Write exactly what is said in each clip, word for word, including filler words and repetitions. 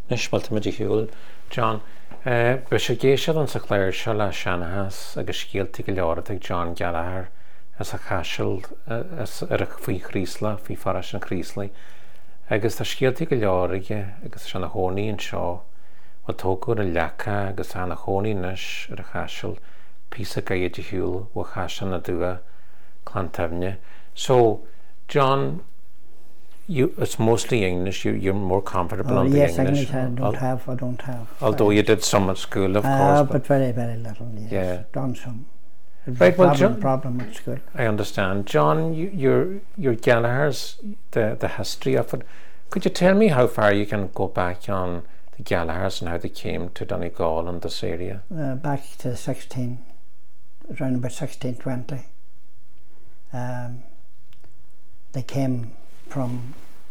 Nisbalt me hiúil John be sé géisiad an sa chléir se le Seanachas agus scialtaí go leabhar ag John Gallagher as a chaisiil ar a faoi chrísla faoi faras an chríslaí agus tá scialtaí go leabhar aige agus se na hónaí an seo bhil tógúir a lecha agus tá na hónaí nes ar a chaisiil písa gaiad hiúil bh chaisiil na dua clantamne. So John, You, it's mostly English. You, you're more comfortable oh, on yes, the English. Yes, English I don't Al have, I don't have. Although you did some at school, of uh, course. But, but very, very little, yes. Yeah. Done some. Right, well, problem, John, problem at school. I understand. John, you, your, your Gallagher's, the, the history of it, could you tell me how far you can go back on the Gallagher's and how they came to Donegal and this area? Uh, back to sixteen, around about sixteen twenty. Um, they came from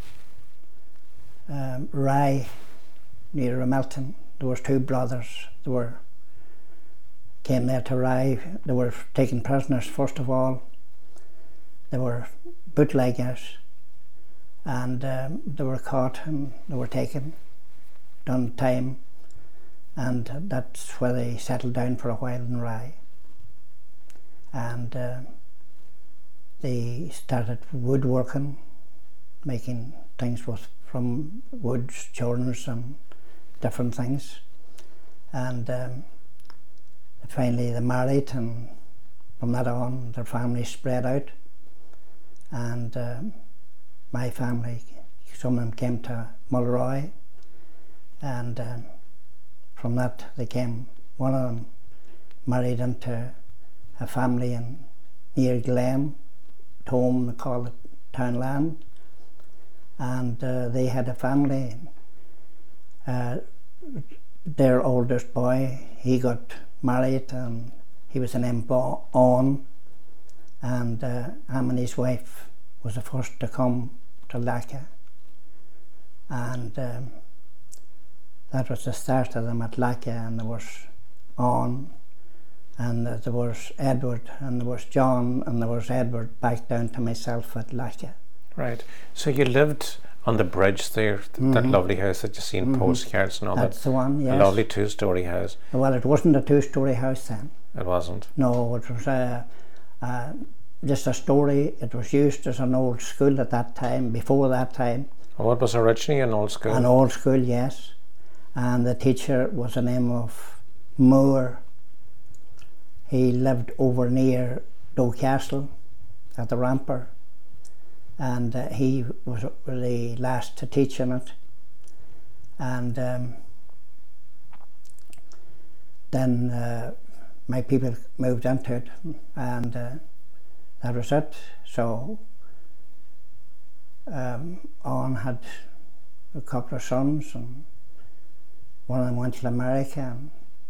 Um, Rye near Ramelton. There was two brothers. They were came there to Rye. They were taken prisoners first of all. They were bootleggers, and um, they were caught and they were taken, done time, and that's where they settled down for a while in Rye. And uh, they started woodworking, making things with from woods, churners and different things, and um, finally they married, and from that on their family spread out, and um, my family, some of them came to Mulroy, and um, from that they came, one of them married into a family in near Glen, Tome, they call it Townland, and uh, they had a family. Uh, their oldest boy, he got married and he was an on, and uh, him and his wife was the first to come to Lacca, and um, that was the start of them at Lacca. And there was on, and uh, there was Edward, and there was John, and there was Edward back down to myself at Lacca. Right. So you lived on the bridge there, th mm-hmm. that lovely house that you see in mm-hmm. postcards and all That's that. That's the one, yes. A lovely two-storey house. Well, it wasn't a two-storey house then. It wasn't? No, it was a, a, just a storey. It was used as an old school at that time, before that time. Well, it was originally an old school? An old school, yes. And the teacher was the name of Moore. He lived over near Doe Castle at the Ramper. And uh, he was the last to teach in it, and um, then uh, my people moved into it, and uh, that was it. So um, Owen had a couple of sons, and one of them went to America, and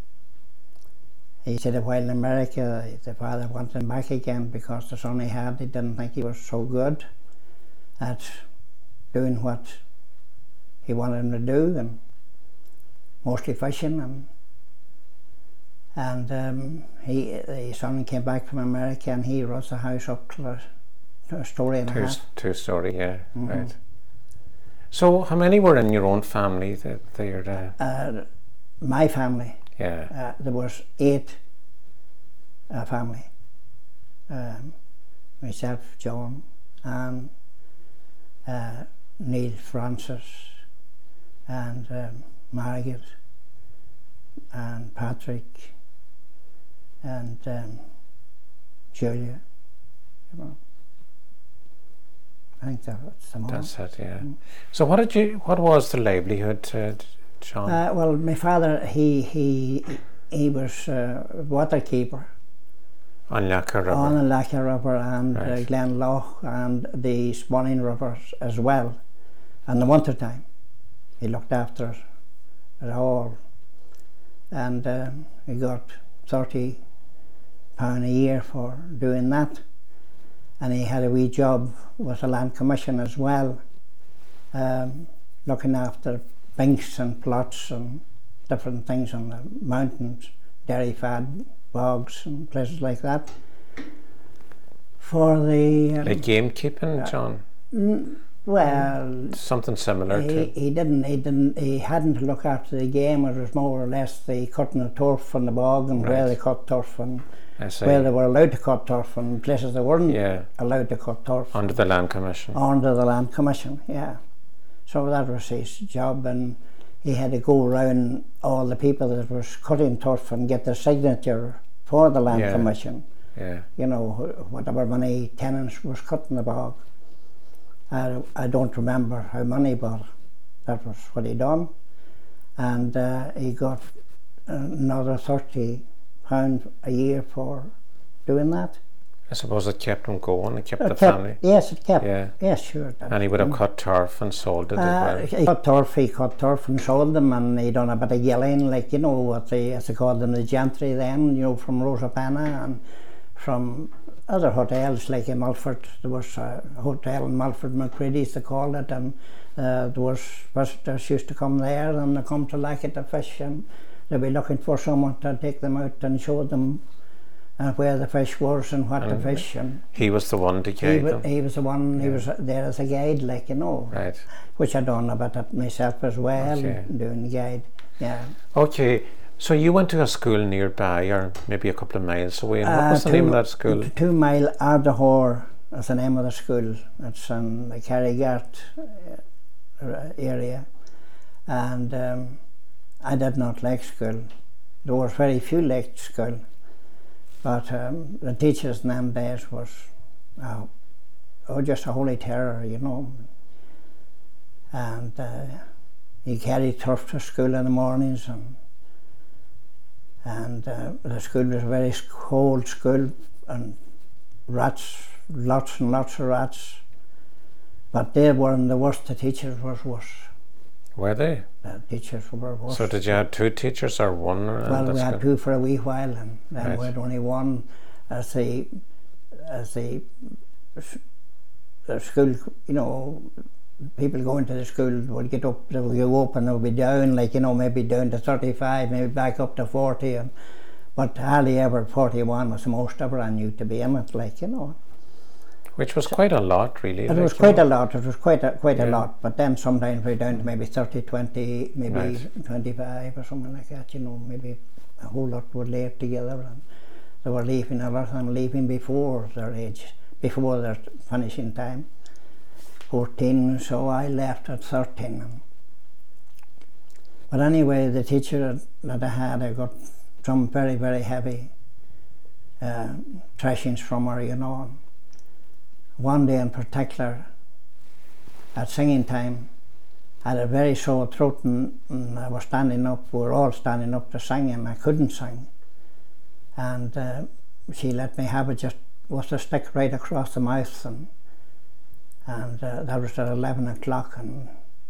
he said that while in America the father wanted him back again because the son he had, he didn't think he was so good at doing what he wanted him to do, and mostly fishing, and and um, he the son came back from America, and he runs the house up to a, to a story and two, a half. Two story, yeah, mm-hmm. right. So how many were in your own family that they're uh... uh, my family? Yeah. Uh, there was eight uh, family. Um, myself, John, and Uh, Neil Francis, and um, Margaret, and Patrick, and um, Julia. You know, I think that's the most. That's it, yeah. Mm. So, what did you? What was the livelihood, uh, John? Uh, well, my father, he he he was a uh, water keeper. On Lacca River. On the Lacca River and right. uh, Glenlough and the Swanning rivers as well. In the winter time, he looked after it, it all, and uh, he got thirty pound a year for doing that. And he had a wee job with the Land Commission as well, um, looking after binks and plots and different things on the mountains, dairy fad bogs and places like that. For the um, like gamekeeping, John. N Well, something similar he, to. he didn't. He didn't. He hadn't to look after the game. It was more or less the cutting of turf on the bog and Right. where they cut turf and I see. where they were allowed to cut turf and places they weren't Yeah. allowed to cut turf. Under the Land Commission. Under the Land Commission, yeah. So that was his job, and he had to go around all the people that was cutting turf and get their signature for the Land Yeah. Commission. Yeah. You know, whatever many tenants was cutting the bog. I, I don't remember how many, but that was what he done. And uh, he got another thirty pounds a year for doing that. I suppose it kept him going. It kept It the kept- family. Yes, it kept. Yeah. Yes, sure. it And he would have did. cut turf and sold it Uh, as well. he cut turf, he cut turf and sold them, and he done a bit of yelling, like, you know, what they, as they called them, the gentry then, you know, from Rosapenna and from other hotels, like in Mulford. There was a hotel in Mulford, McCready's they called it, and uh, there was visitors used to come there, and they come to like it to fish, and they'd be looking for someone to take them out and show them uh, where the fish was and what And to fish. And He was the one to he, guide wa- them. he was the one, he Yeah. was there as a guide, like, you know. Right. Which I done a bit of myself as well, Okay. doing the guide. Yeah. Okay. So you went to a school nearby, or maybe a couple of miles away. And what Uh, was the two- name of that school? t- Two Mile Ardahore is the name of the school. It's in the Carrigart uh, area, and um, I did not like school. There was very few liked school, but um, the teachers in them days was uh, oh, just a holy terror, you know. And uh, you carried turf to school in the mornings, and and uh, the school was a very cold school, and rats, lots and lots of rats. But they weren't the worst. The teachers was worse. Were they? The teachers were worse. So did you have two teachers or one? uh, Well, at we the had school? two for a wee while, and then Right. we had only one. As the as the the school, you know, people going to the school would get up, they would go up and they would be down, like, you know, maybe down to thirty-five, maybe back up to forty, and but hardly ever forty-one was the most ever I knew to be in it, like, you know. Which was quite a lot, really. It like, was you quite know. a lot, it was quite a, quite a Yeah. lot, but then sometimes we're down to maybe thirty, twenty, maybe Right. twenty-five or something like that, you know, maybe a whole lot would lay together, and they were leaving a lot and leaving before their age, before their finishing time. fourteen, so I left at thirteen. But anyway, the teacher that I had, I got some very, very heavy uh, thrashings from her, you know. One day in particular, at singing time, I had a very sore throat, and, and I was standing up, we were all standing up to sing, and I couldn't sing. And uh, she let me have it just with a stick right across the mouth, and and uh, that was at eleven o'clock, and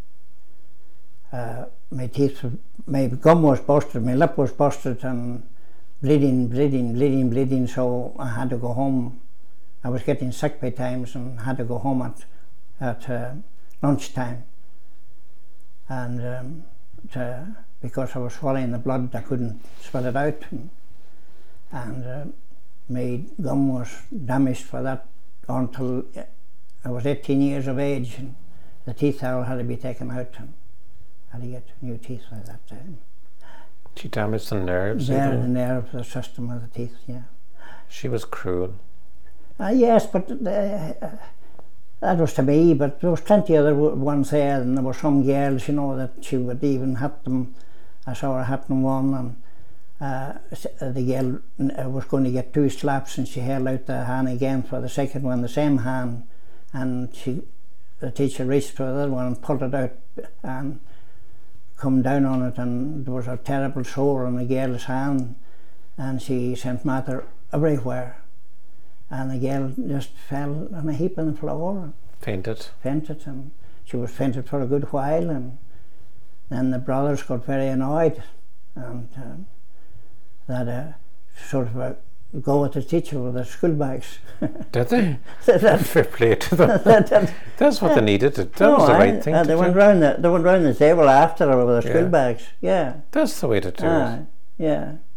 uh, my teeth, were- my gum was busted, my lip was busted, and bleeding, bleeding, bleeding, bleeding, so I had to go home. I was getting sick by times and had to go home at, at uh, lunchtime, and um, to, because I was swallowing the blood, I couldn't spit it out, and, and uh, my gum was damaged for that until I was eighteen years of age, and the teeth all had to be taken out, and had to get new teeth by that time. She damaged the nerves. There, the even. nerve, the system of the teeth, yeah. She was cruel. Uh, yes, but uh, uh, that was to me, but there was plenty other w- ones there, and there were some girls, you know, that she would even hit them. I saw her hitting one, and uh, s- uh, the girl uh, was going to get two slaps, and she held out the hand again for the second one, the same hand, and she, the teacher reached for the other one and pulled it out and come down on it, and there was a terrible sore on the girl's hand, and she sent matter everywhere. And the girl just fell on a heap on the floor and Fainted. fainted, and she was fainted for a good while, and then the brothers got very annoyed, and um, that uh, sort of a go at the teacher with their school bags. Did they? That- Fair play to them. that- that- That's what they needed. To, that no, was the I- right thing uh, to they do. went round the they went round the table after her with their school Yeah. bags. Yeah, That's the way to do ah, it. yeah.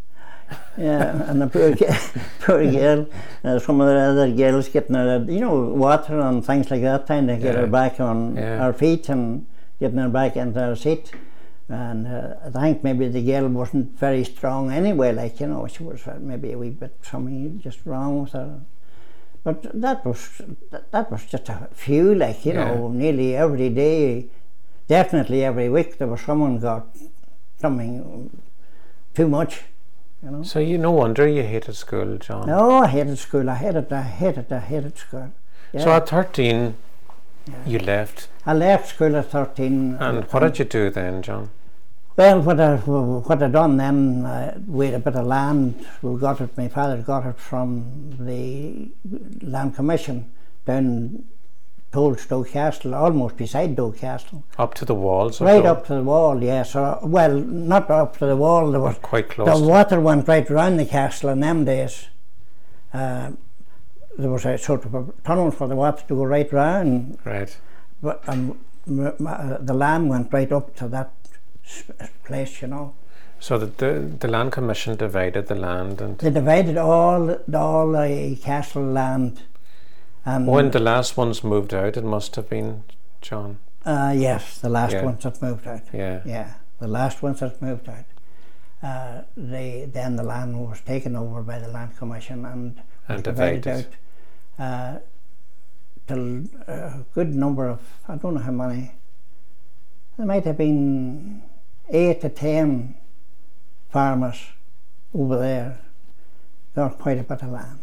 Yeah, and the poor, poor girl, uh, some of the other girls getting her, you know, water and things like that, trying to get Yeah. her back on Yeah. her feet and getting her back into her seat. And uh, I think maybe the girl wasn't very strong anyway, like, you know, she was uh, maybe a wee bit something just wrong with her. But that was that, that was just a few, like, you Yeah. know, nearly every day, definitely every week there was someone got something too much, you know. So you no wonder you hated school, John. No, I hated school. I hated, I hated, I hated school. Yeah. So at thirteen, Yeah. you left. I left school at thirteen. And what did you do then, John? Well, what I what I done then, uh, we had a bit of land. We got it. My father got it from the Land Commission down towards Doe Castle, almost beside Doe Castle. Up to the walls? Of Right Doe? up to the wall, yes. Or, well, not up to the wall. There was Quite close. the water went right round the castle in them days. Uh, there was a sort of a tunnel for the water to go right round, Right. but um, m- m- uh, the land went right up to that s- place, you know. So the, the the land commission divided the land, and They divided all the, all the castle land. And when the last ones moved out, it must have been, John. uh, yes, the last Yeah. ones that moved out. Yeah. Yeah, the last ones that moved out. Uh, they then the land was taken over by the Land Commission and, And divided divided. out uh, till a good number of, I don't know how many. There might have been eight to ten farmers over there. Got quite a bit of land.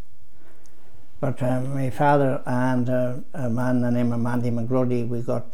But uh, my father and uh, a man named Mandy McGrody, we got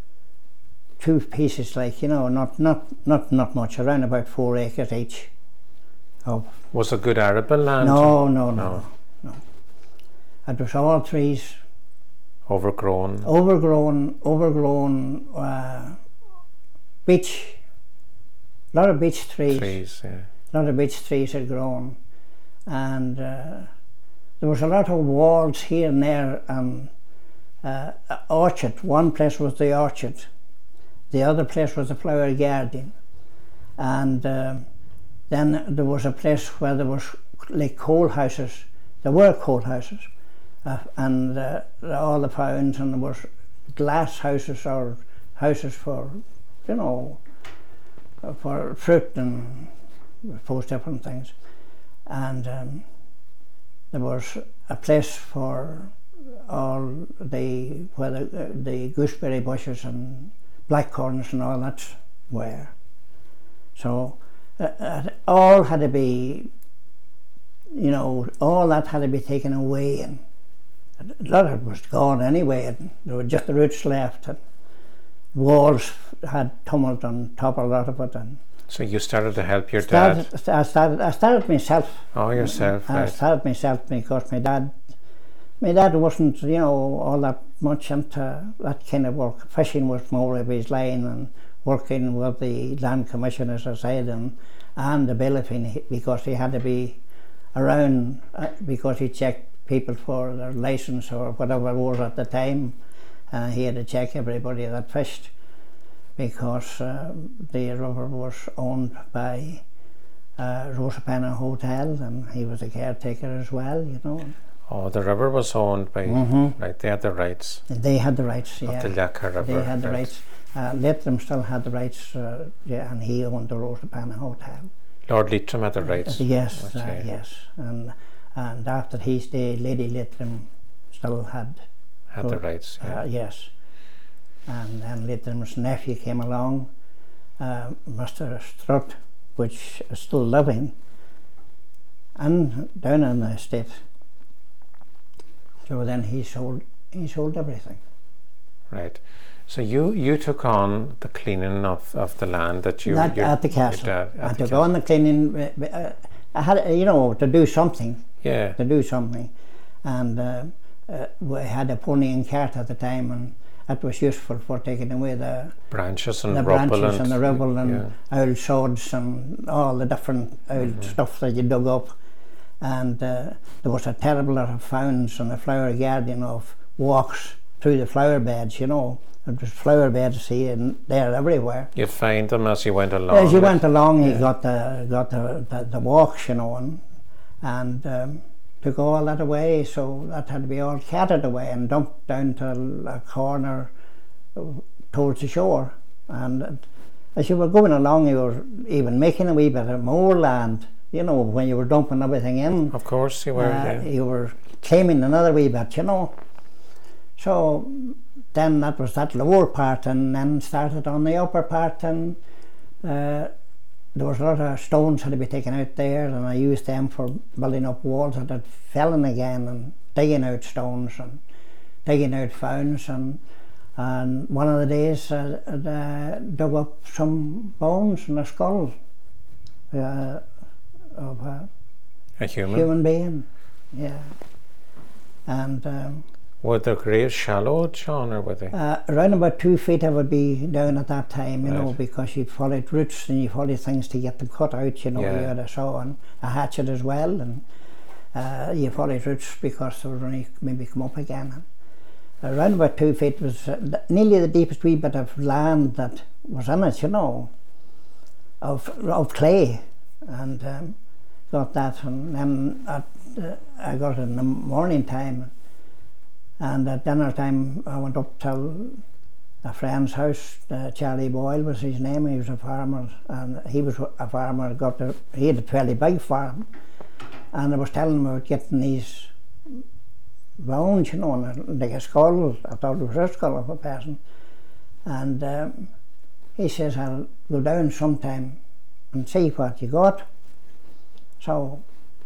two pieces, like, you know, not not not not much, around about four acres each. Of Was it good arable land? no, no, no, No. no. It was all trees, Overgrown. overgrown, overgrown uh, beech. A lot of beech trees. Trees, yeah. A lot of beech trees had grown, and uh, there was a lot of walls here and there, and uh, orchard. One place was the orchard, the other place was the flower garden, and uh, then there was a place where there was like coal houses. There were coal houses, uh, and uh, all the pounds, and there was glass houses or houses for, you know, for fruit and those different things, and um, there was a place for all the where the, uh, the gooseberry bushes and blackcurrants and all that were. So uh, uh, all had to be, you know, all that had to be taken away, and a lot of it was gone anyway, and there were just the roots left, and walls had tumbled on top of a lot of it, and So you started to help your started, dad? I started, I started myself. Oh, yourself, I right. started myself because my dad, my dad wasn't, you know, all that much into that kind of work. Fishing was more of his line, and working with the Land Commission, as I said, and, and the bailiffing, because he had to be around, uh, because he checked people for their license or whatever it was at the time. Uh, he had to check everybody that fished, because uh, the river was owned by uh, Rosapenna Hotel, and he was a caretaker as well, you know. Oh, the river was owned by, Mhm. right, they had the rights And they had the rights, yeah. of the Lecker River. They had the right. rights. Uh, Leitrim still had the rights, uh, yeah, and he owned the Rosapenna Hotel. Lord Leitrim had the rights. Uh, yes, uh, Okay. yes. And and after his day, Lady Leitrim still had, Had the rights, yeah. uh, yes. And then Leitrim's nephew came along, uh, Mister Strutt, which is still living, and down in the estate. So then he sold, he sold everything. Right. So you, you took on the cleaning of, of the land that you... Not your- at the your castle. dad- at I the took castle. on the cleaning. uh, uh, I had, you know, to do something, Yeah. to do something, and uh, uh, we had a pony and cart at the time, and that was useful for taking away the Branches and the rubble branches and, the rubble and yeah. old sods and all the different old Mhm. stuff that you dug up. And uh, there was a terrible lot of founds in the flower garden of walks through the flower beds, you know. It was flower beds, see, and they're everywhere. You'd find them as you went along. As you went along, you yeah. got the got the, the, the walks, you know, and, and um, took all that away, so that had to be all carted away and dumped down to a corner towards the shore. And as you were going along, you were even making a wee bit of more land, you know, when you were dumping everything in. Of course you were, uh, yeah. You were claiming another wee bit, you know. So then that was that lower part, and then started on the upper part, and uh, there was a lot of stones had to be taken out there, and I used them for building up walls that had fallen again, and digging out stones and digging out founds, and and one of the days uh, uh, dug up some bones and a skull uh, of a, a human human being, yeah, and. Um, Were the graves shallow, John, or were they? Uh, around about two feet I would be down at that time, you right. know, because you followed roots and you followed things to get them cut out, you know. Yeah. You had a saw and a hatchet as well, and uh, you followed roots because they would only maybe come up again. And around about two feet was uh, nearly the deepest wee bit of land that was in it, you know, of, of clay, and um, got that, and then at, uh, I got it in the morning time. And at dinner time I went up to a friend's house, uh, Charlie Boyle was his name, he was a farmer, and he was a farmer, got a, he had a fairly big farm, and I was telling him about getting these bones, you know, like a skull. I thought it was a skull of a person, and um, he says, I'll go down sometime and see what you got. So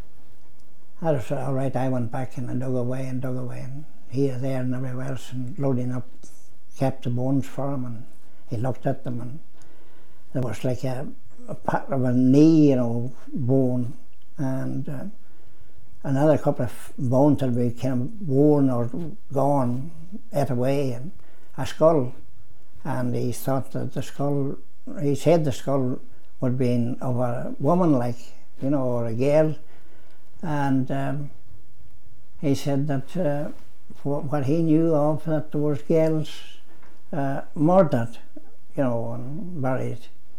I was all right. I went back and I dug away and dug away, and here, there and everywhere else, and loading up, kept the bones for him, and he looked at them, and there was like a, a part of a knee, you know, bone, and uh, another couple of bones that were kind of worn or gone, ate away, and a skull. And he thought that the skull, he said the skull would be of a woman, like, you know, or a girl, and um, he said that uh, what he knew of, that there was girls uh, murdered, you know, and buried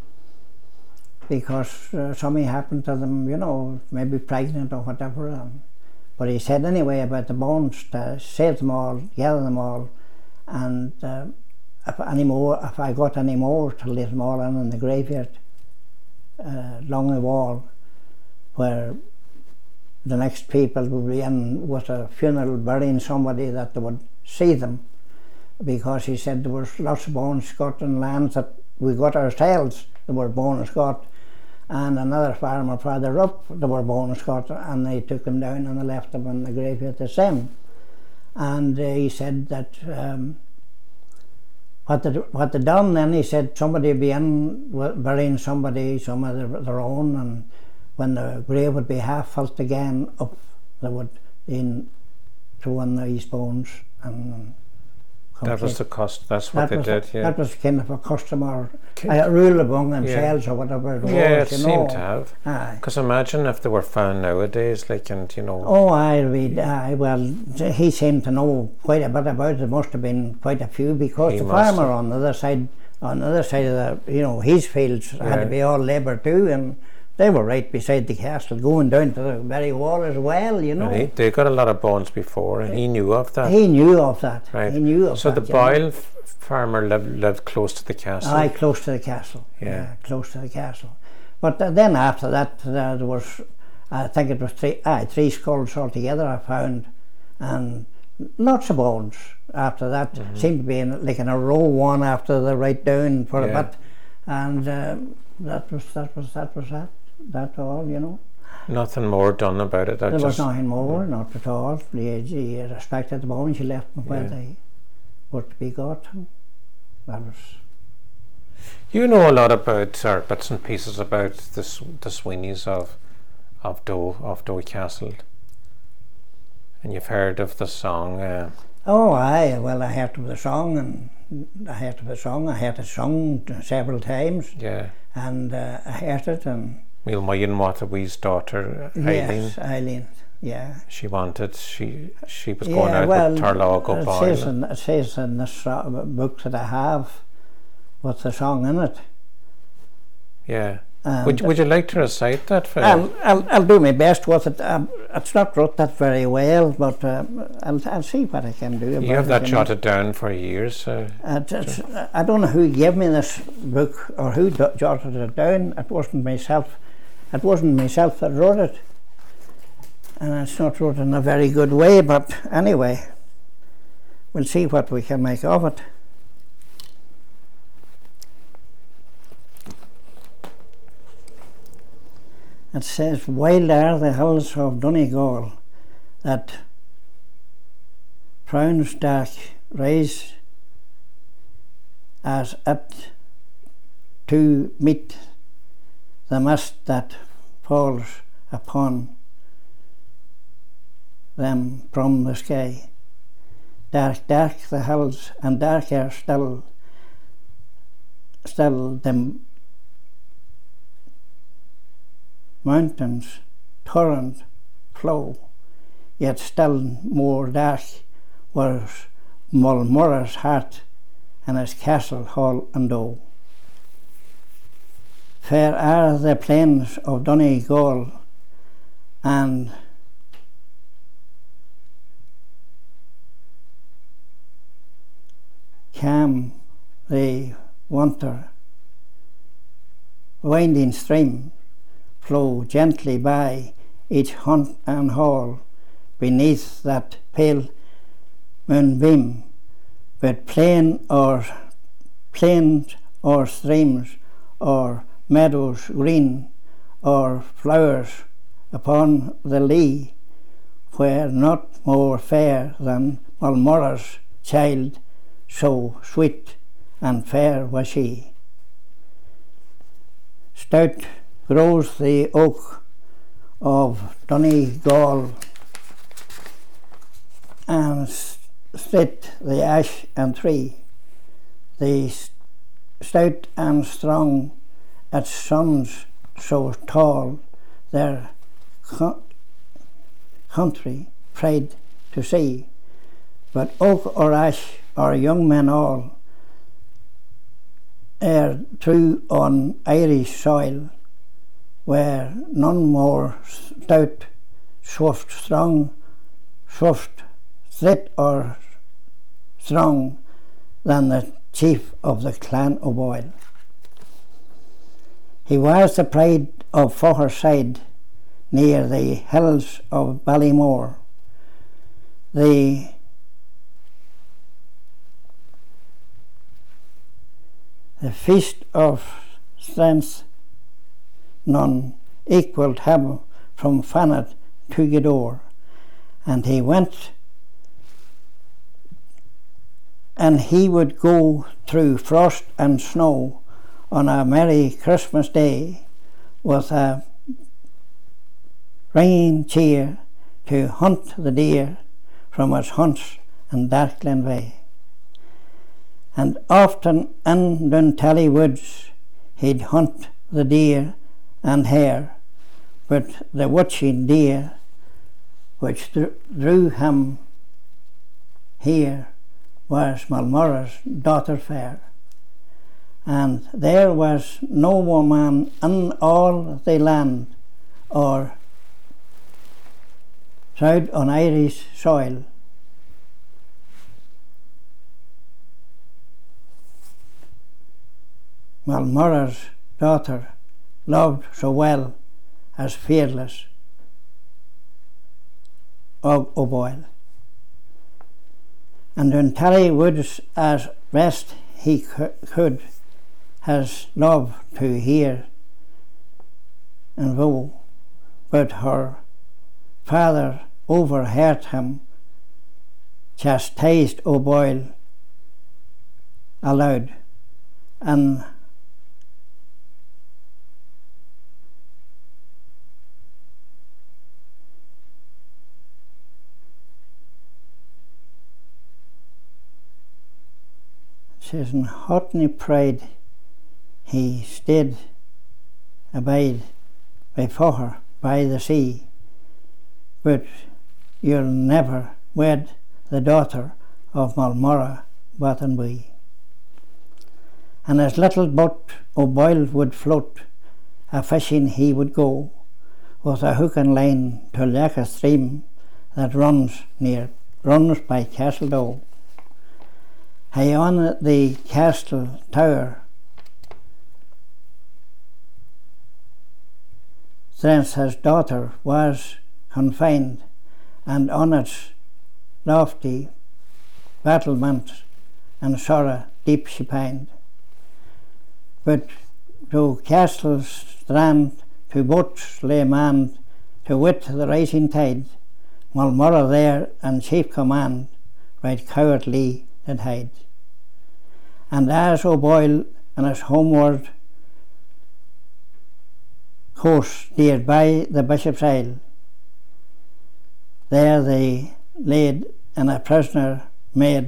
because uh, something happened to them, you know, maybe pregnant or whatever. And, but he said anyway about the bones, to save them all, gather them all, and uh, if any more, if I got any more, to leave them all in in the graveyard uh, along the wall, where the next people would be in with a funeral burying somebody, that they would see them, because he said there was lots of bones got in lands that we got ourselves, there were bones got, and another farmer farther up there were bones got, and they took them down and they left them in the graveyard the same. And uh, he said that um, what they what they done then, he said somebody would be in burying somebody, some of their, their own, and when the grave would be half filled again up, they would in throw in these bones and that was the cost. That's what that they was did. a, Yeah, that was kind of a custom or a rule among themselves, yeah. or whatever it was. Yeah, it you seemed know. to have. Aye. Because imagine if they were found nowadays, like, and you know. Oh, I read. Aye, well, he seemed to know quite a bit about it. There must have been quite a few, because He the must farmer have. on the other side, on the other side of the, you know, his fields Yeah. had to be all labour too, and they were right beside the castle, going down to the very wall as well, you know. And he, they got a lot of bones before, and he knew of that. He knew of that. Right. He knew of so that. the you know. Boyle f- farmer lived, lived close to the castle. Aye, close to the castle. Yeah. close to the castle. But uh, then after that, uh, there was, I think it was three, aye, three skulls altogether I found, and lots of bones after that. Mm-hmm. Seemed to be in, like in a row, one after the right down for Yeah. a bit, and uh, that was that was that was that. That all, you know. Nothing more done about it. I There was just, nothing more, not at all. You, you respected the bones, you left them where Yeah. they were to be got. That was. You know a lot about, or bits and pieces about this, the Sweeneys of, of Doe, of Doe Castle, and you've heard of the song. Uh, Oh, aye. Well, I heard of the song, and I heard of the song. I heard it sung several times, yeah, and uh, I heard it, and Meal Mayan Watawee's daughter, Eileen. yes, Eileen. yeah. She wanted, she she was Yeah, going out well, with Turlough it Boyle. says, in, it says in this so- book that I have with the song in it. Yeah. And Would, would you like to recite that for I'll, I'll, I'll do my best with it. Um, it's not wrote that very well, but uh, I'll, I'll see what I can do about it. You have that know. jotted down for years. Uh, It, it's, I don't know who gave me this book or who do, jotted it down. It wasn't myself. It wasn't myself that wrote it. And it's not wrote in a very good way, but anyway, we'll see what we can make of it. It says, wild are the hills of Donegal that frowns dark rise as it to meet the mist that falls upon them from the sky. Dark, dark the hills, and darker still, still the mountains torrent flow, yet still more dark was Mulmurra's heart and his castle hall and o. Fair are the plains of Donegal, and calm the water, winding stream flow gently by each hunt and hall beneath that pale moonbeam, but plain or plains or streams or meadows green or flowers upon the lea, where not more fair than Mulmurra's child, so sweet and fair was she. Stout grows the oak of Donegal, and straight the ash and tree, the stout and strong, its sons so tall, their co- country pride to see. But oak or ash or young men all, ere true on Irish soil, were none more stout, swift, strong, swift, straight or strong than the chief of the clan O'Boyle. He was the pride of Foherside, near the hills of Ballymore. The The feast of strength none equalled him from Fanet to Gweedore, and he went, and he would go through frost and snow on a merry Christmas day with a ringing cheer to hunt the deer from his hunts in Darkland Way. And often in Duntally woods he'd hunt the deer and hare, but the watching deer which drew him here was Mulmurra's daughter fair. And there was no woman in all the land or trod on Irish soil Mulmurra's daughter loved so well as fearless of O'Boyle. And in Tally woods as best he could his love to hear and vow, but her father overheard him, chastised O'Boyle aloud, and says in hotny pride he stayed abide by Foher by the sea, but you'll never wed the daughter of Mulmorra, Bothanbee. And his little boat O'Boyle would float, a fishing he would go, with a hook and line to Lecha stream that runs near runs by Castledoe. High on the castle tower, since his daughter was confined, and on its lofty battlement and sorrow deep she pined. But to castle's strand, to boats lay manned, to wit the rising tide, Mulmorra there and chief command right cowardly did hide. And as O'Boyle and his homeward course steered by the Bishop's Isle, there they laid in a prisoner made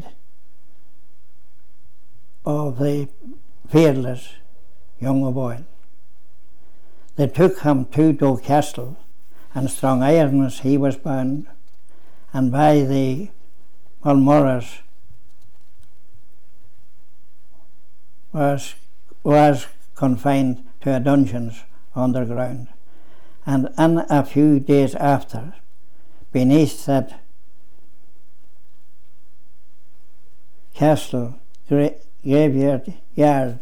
of the fearless young O'Boyle. They took him to Doe Castle, and strong irons he was bound, and by the Mulmorras was, was confined to a dungeons underground. And in a few days after, beneath that castle gra- graveyard yard,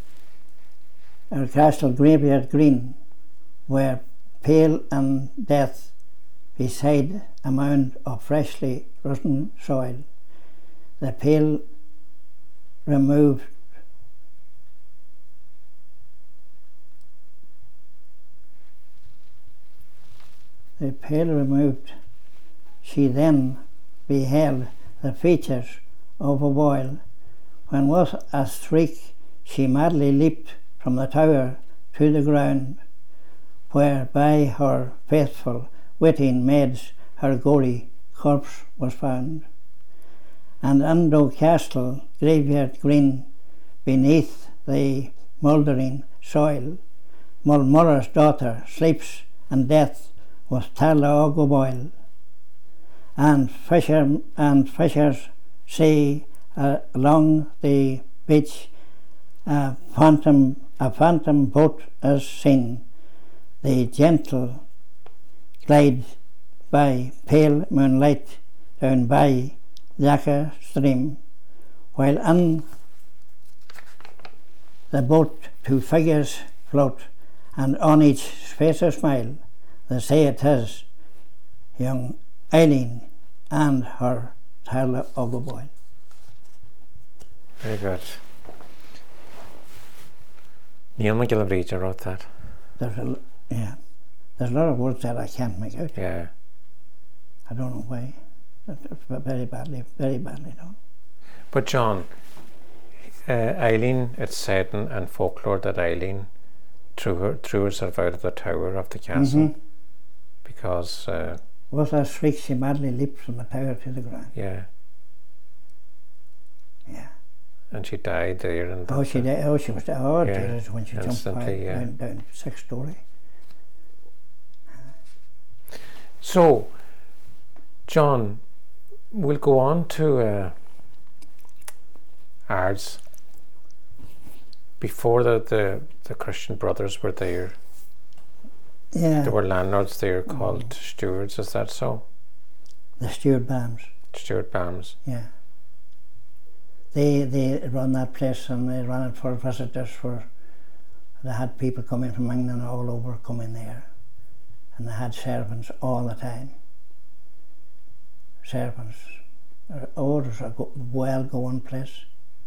or castle graveyard green, where pale and death beside a mound of freshly rotten soil, the pale removed the pale removed she then beheld the features of O'Boyle, when with a shriek she madly leaped from the tower to the ground, where by her faithful waiting maids her gory corpse was found. And in Doe Castle graveyard green, beneath the mouldering soil, Mulmorra's daughter sleeps in death with Talla O'Boyle. And fisher and fishers say uh, along the beach a phantom a phantom boat is seen, the gentle glide by pale moonlight down by Lecha stream, while in the boat two figures float, and on each face a smile. They say it is young Eileen and her Talla O'Boyle. Very good. Neil McGillivray wrote that. There's a, yeah, there's a lot of words that I can't make out. Yeah. I don't know why. Very badly, very badly done. But John, uh, Eileen, it's said in, in folklore that Eileen threw, her, threw herself out of the tower of the castle Mm-hmm. because... Uh, With a shriek she madly leaped from the tower to the ground. Yeah. Yeah. And she died there. And Oh, she died. Oh, she was dead. Oh, Yeah, dear, when she jumped instantly, five, yeah. down, down six story. So, John, we'll go on to uh, Ards. Before the, the, the Christian Brothers were there, Yeah. there were landlords there called stewards, is that so? The Stewart Bams. Stewart Bams. Yeah. They they run that place, and they ran it for visitors. For they had people coming from England all over coming there, and they had servants all the time. Servants. Oh, it was a go- well-going place.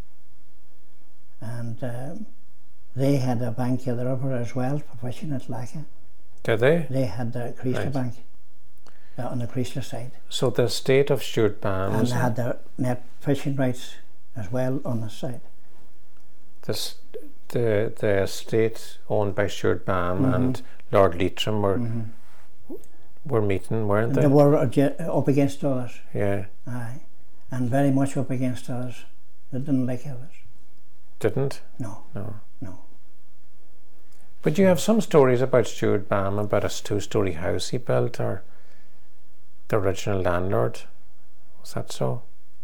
And um, they had a bank of the river as well for fishing at Lecha. Did they? They had the Creasla Right. Bank uh, on the Creasla side, So the estate of Stewart and Bams, they had their net fishing rights as well on the side. this, the the estate owned by Stewart Bam Mhm. and Lord Leitrim were Mm-hmm. were meeting, weren't And they? they were adje- up against others, Yeah. aye, and very much up against others. They didn't like others. Didn't? No, No. no. But you have some stories about Stewart Bam, about a two-story house he built, or the original landlord. Was that so?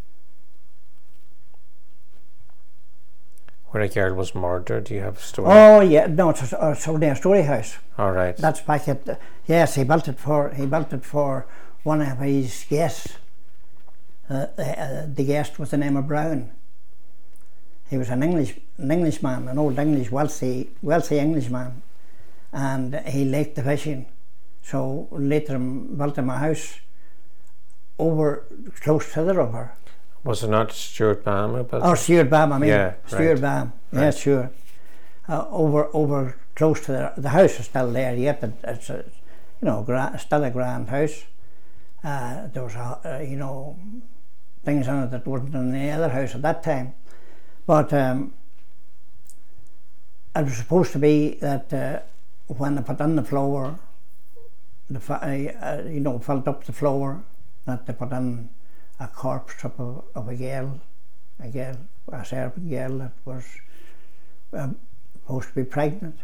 Where a girl was murdered, do you have a story? Oh yeah, no, it's a, it's a story house. All right. That's back at, the, yes, he built it for, he built it for one of his guests. Uh, uh, the guest was the name of Brown. He was an English, an Englishman, an old English, wealthy, wealthy Englishman, and he liked the fishing. So later built him a house over, close to the river. Was it not Stuart Baum who built it? Oh, Stuart Baum, I mean. Yeah, Stuart right. Baum, Right. yeah, sure. Uh, over, over close to the, the house is still there yet. It, it's a, you know, gra- still a grand house. Uh, there was, a, uh, you know, things in it that wasn't in the other house at that time. But um, it was supposed to be that uh, when they put in the floor, the uh, you know, filled up the floor, that they put in a corpse of a, of a girl, a girl, a servant girl that was uh, supposed to be pregnant,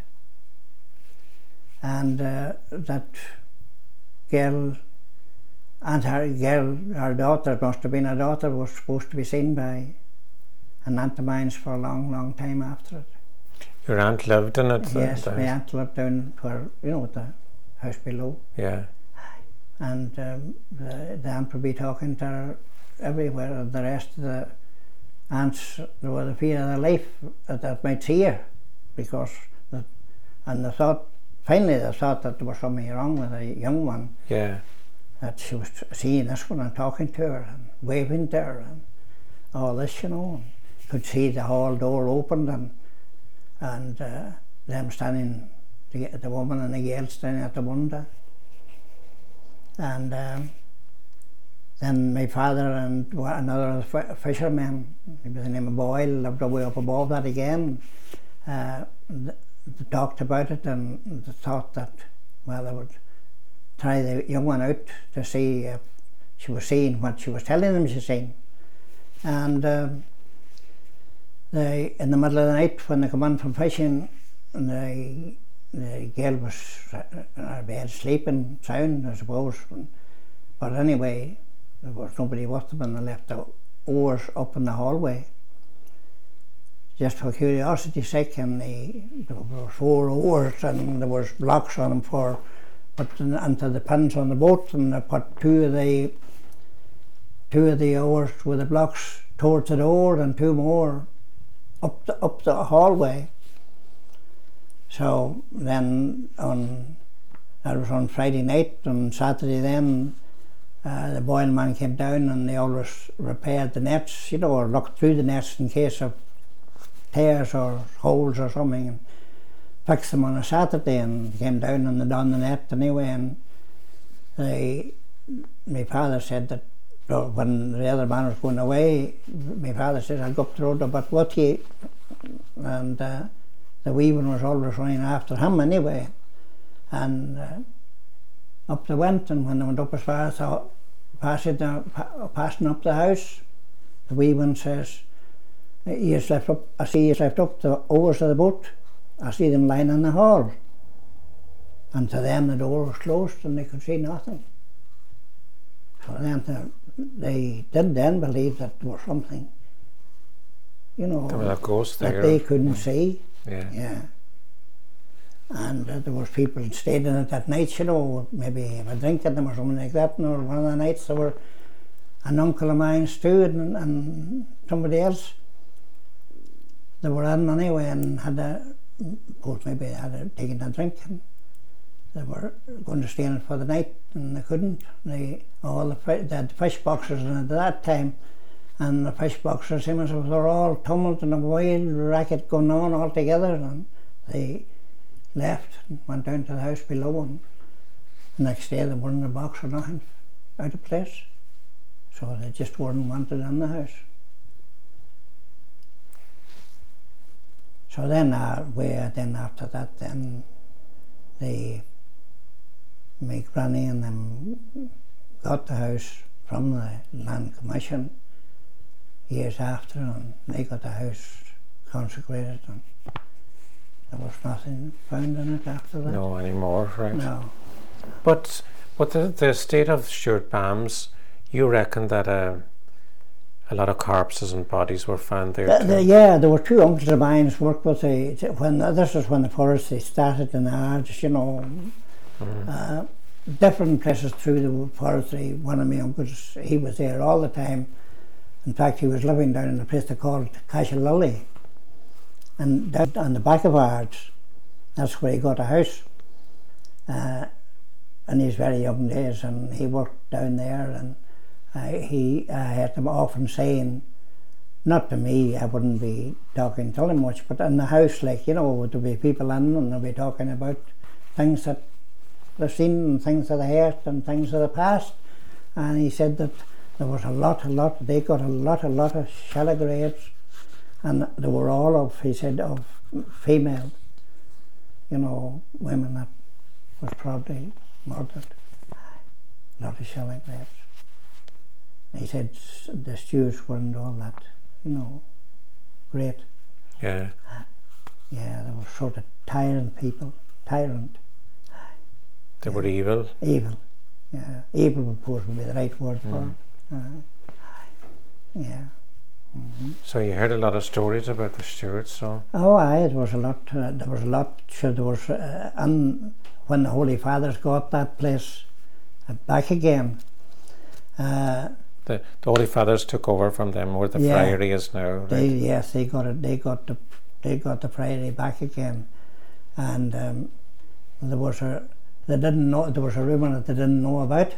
and uh, that girl and her girl, her daughter, must have been a daughter, was supposed to be seen by an aunt of mine for a long, long time after it. Your aunt lived in it? Yes, the, the my house? aunt lived down where, you know, the house below. Yeah. And um, the, the aunt would be talking to her everywhere, and the rest of the aunts, there was a fear of their life that, that might see her, because that, and they thought, finally they thought that there was something wrong with a young one. Yeah. That she was seeing this one and talking to her and waving to her and all this, you know, and could see the hall door opened and and uh, them standing, the, the woman and the girl standing at the window. And um, then my father and another f- fisherman, he was the name of Boyle, lived way up above that again. Uh, they talked about it and they thought that, well, they would try the young one out to see if she was seeing what she was telling them she's seen. And um, they, in the middle of the night when they come in from fishing, the, the girl was in her bed sleeping sound, I suppose. But anyway, there was nobody with them and they left the oars up in the hallway. Just for curiosity's sake, and the, there were four oars and there was blocks on them for putting into the pins on the boat, and they put two of the two of the oars with the blocks towards the door and two more up the, up the hallway. So then on, that was on Friday night, on Saturday then, uh, the Boyle man came down and they always repaired the nets, you know, or looked through the nets in case of tears or holes or something, and fixed them on a Saturday, and came down and they done the net anyway. And they, my father said that when the other man was going away, my father said, I'll go up the road a bit with you, and uh, the wee one was always running after him anyway. And uh, up they went, and when they went up as far as the passage, uh, pa- passing up the house, the wee one says, he has left up, I see he's left up the oars of the boat. I see them lying in the hall. And to them the door was closed and they could see nothing. So then they, they did then believe that there was something, you know, There was a ghost there. that they couldn't see. Yeah. Yeah. And uh, there was people stayed in it that night, you know, maybe have a drink at them or something like that. And one of the nights there were an uncle of mine, Stu, and, and somebody else. They were in anyway and had a, both maybe had a, taken a drink, and they were going to stay in it for the night and they couldn't. They all the they had fish boxes in it at that time, and the fish boxes, same as they were all tumult and a wild racket going on all together, and they left and went down to the house below, and the next day they weren't in the box or nothing, out of place. So they just weren't wanted in the house. So then, uh, we, then after that, then they, my granny and them got the house from the Land Commission years after, and they got the house consecrated, and there was nothing found in it after that. No anymore, right? No. But But the, the state of Stuart Bams, you reckon that uh, a lot of corpses and bodies were found there The, too? the, yeah, there were two uncles of mine who worked with the, when this was when the forestry started in Ards, you know, Mm. uh, different places through the forestry. One of my uncles, he was there all the time. In fact, he was living down in a place they called Cashalully, and down on the back of Ards, that's where he got a house. Uh, in his very young days, and he worked down there, and uh, he I heard him often saying, not to me, I wouldn't be talking to him much, but in the house, like, you know, there'll be people in and they'll be talking about things that they've seen and things of the heard and things of the past. And he said that there was a lot, a lot, they got a lot, a lot of shallow graves, and they were all of, he said, of female, you know, women that was probably murdered. A lot of shallow graves. He said the Stewarts weren't all that, you know, great. Yeah. Yeah, they were sort of tyrant people, tyrant. They were evil. Evil, yeah. Evil, of course, would be the right word for Mm. it. Uh, yeah. Mm-hmm. So you heard a lot of stories about the Stuarts, so... Oh, aye, there was a lot, uh, there was a lot, sure, there was, uh, and when the Holy Fathers got that place uh, back again, uh, The, the Holy Fathers took over from them where the Yeah. friary is now, right? they, yes, they got it, they got the, they got the friary back again, and um, there was a, they didn't know, there was a rumour that they didn't know about,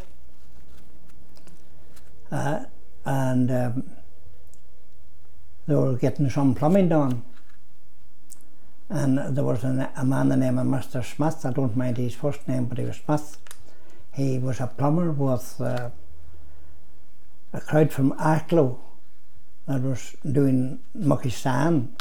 uh, and um, they were getting some plumbing done, and there was an, a man the name of Mister Smith. I don't mind his first name, but he was Smith. He was a plumber with uh, a crowd from Arklow that was doing mucky sand,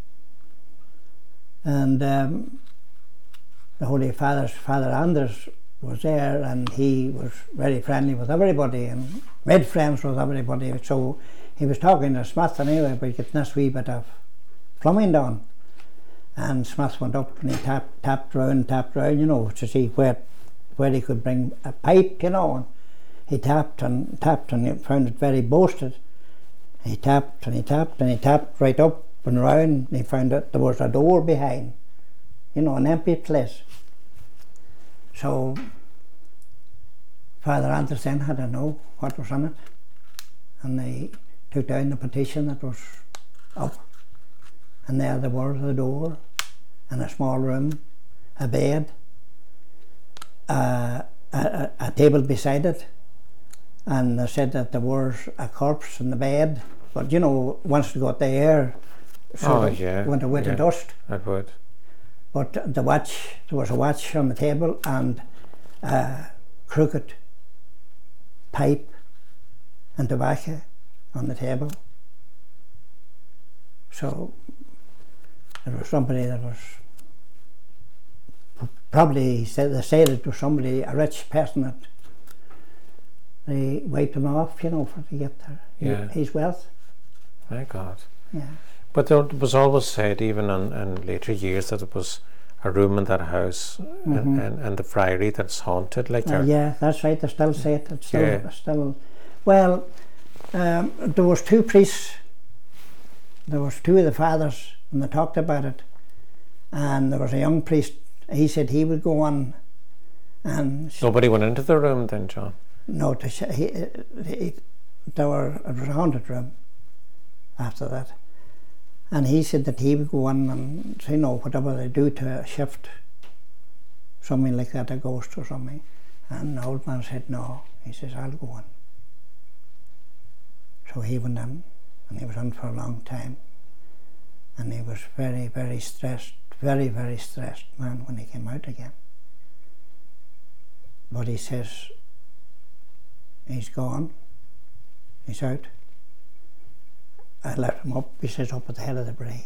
and um, the Holy Father's Father Anders was there, and he was very friendly with everybody and made friends with everybody. So he was talking to Smith anyway about getting this wee bit of plumbing done. And Smith went up and he tapped, tapped round, tapped round, you know, to see where, where he could bring a pipe, you know. And he tapped and tapped and he found it very boasted. He tapped and he tapped and he tapped right up and round, and he found that there was a door behind, you know, an empty place. So Father Anderson had to know what was in it, and they took down the partition that was up, and there they were, the door, and a small room, a bed, uh, a, a, a table beside it, and they said that there was a corpse in the bed, but you know, once you got the air, Oh, so yeah. went away to yeah, dust. That would. But the watch, there was a watch on the table and a crooked pipe and tobacco on the table. So there was somebody that was probably, said they said it was somebody, a rich person that they wiped him off, you know, for to get their, Yeah. his wealth. My God. Yeah. But there was always said, even in, in later years, that it was a room in that house Mm-hmm. and, and, and the friary that's haunted. Like Uh, there. yeah, that's right. They still say it. It's still, Yeah. still. Well, um, there was two priests. There was two of the fathers, and they talked about it. And there was a young priest. He said he would go on, and Nobody went into the room then, John. no, to sh- he, he, there were it was a haunted room. After that, and he said that he would go on and, you know, whatever they do to shift something like that, a ghost or something. And the old man said no. He says, I'll go on. So he went in, and he was in for a long time, and he was very, very stressed, very, very stressed man when he came out again. But he says he's gone, he's out. I left him up, he says, up at the head of the brae.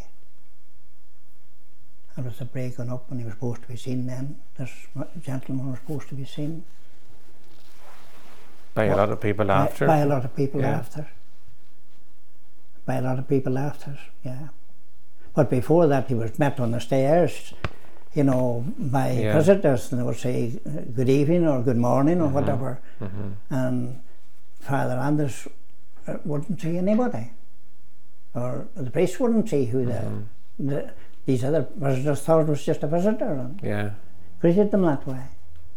There was the brae going up, and he was supposed to be seen then. This gentleman was supposed to be seen. By a lot of people By, after. by a lot of people Yeah. after. By a lot of people after, yeah. But before that, he was met on the stairs. you know, by Yeah. visitors, and they would say good evening or good morning or Mhm. whatever, Mhm. and Father Anders uh, wouldn't see anybody, or the priest wouldn't see who the, Mhm. the these other visitors thought it was just a visitor and Yeah. greeted them that way.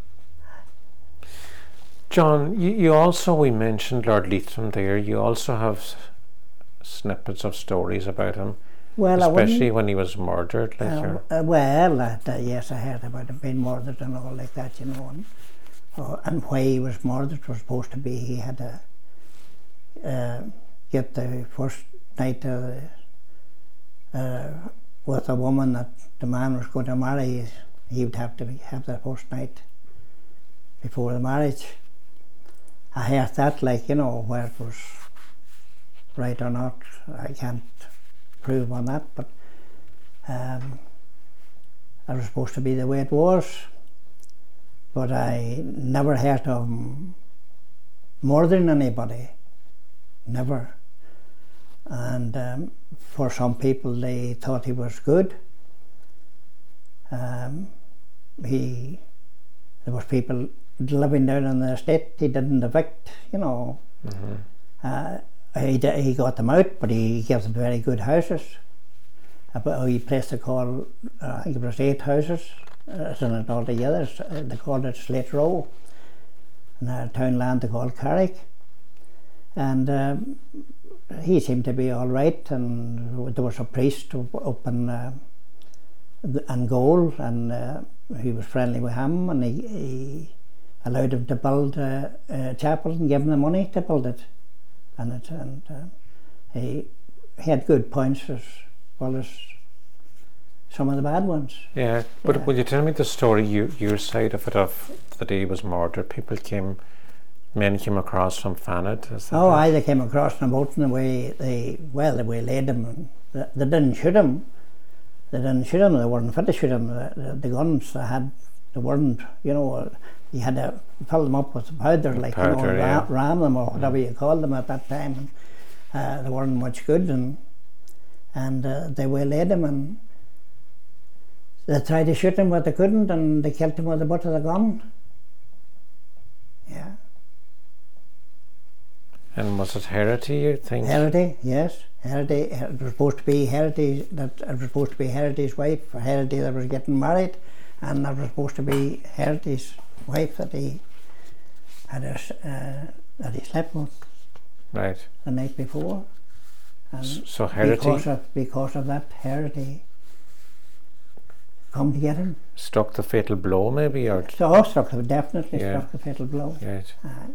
John, you, you also, we mentioned Lord Leitrim there, you also have s- snippets of stories about him, Well, I especially wouldn't. when he was murdered. Like Uh, your, uh, well, uh, uh, yes, I heard about him being murdered and all like that, you know, and, uh, and why he was murdered was supposed to be he had to uh, get the first night uh, uh, with a woman that the man was going to marry. He would have to be, have the first night before the marriage. I heard that, like, you know, where it was right or not, I can't prove on that, but um, it was supposed to be the way it was. But I never heard of him murdering anybody, never. And um, for some people, they thought he was good. Um, he, there was people living down in the estate. He didn't evict, you know. Mhm. Uh, he he got them out, but he gave them very good houses. A wee place they call, uh, I think it was eight houses, uh, in it all together. Uh, they called it Slate Row, and a town land they called Carrick. And um, he seemed to be all right, and there was a priest up, up in uh, Angol, and uh, he was friendly with him, and he, he allowed him to build a, a chapel and gave him the money to build it. And, it, and uh, he, he had good points as well as some of the bad ones. Yeah, but Yeah. will you tell me the story, you, your side of it, of the day he was murdered? People came, men came across from Fanad, is that Oh, right? aye, they came across in a boat, and the way they, well, the way laid him, and they, they didn't shoot him. They didn't shoot him, they weren't fit to shoot him. The, the, the guns they had, they weren't, you know, you had to fill them up with powder, like, you know, Powder, and yeah. ram, ram them, or whatever you called them at that time. And uh, they weren't much good, and and uh, they waylaid him, and they tried to shoot him, but they couldn't, and they killed him with the butt of the gun. Yeah. And was it Herity, you think? Herity, yes. Herity, it was supposed to be Herity, that it was supposed to be Herity's wife, or Herity that was getting married, and that was supposed to be Herity's wife that he had a, uh, that he slept with Right. the night before. And So Herity because of because of that, Herity come to get him. struck the fatal blow, maybe, or So oh, struck the, definitely Yeah. struck the fatal blow. right?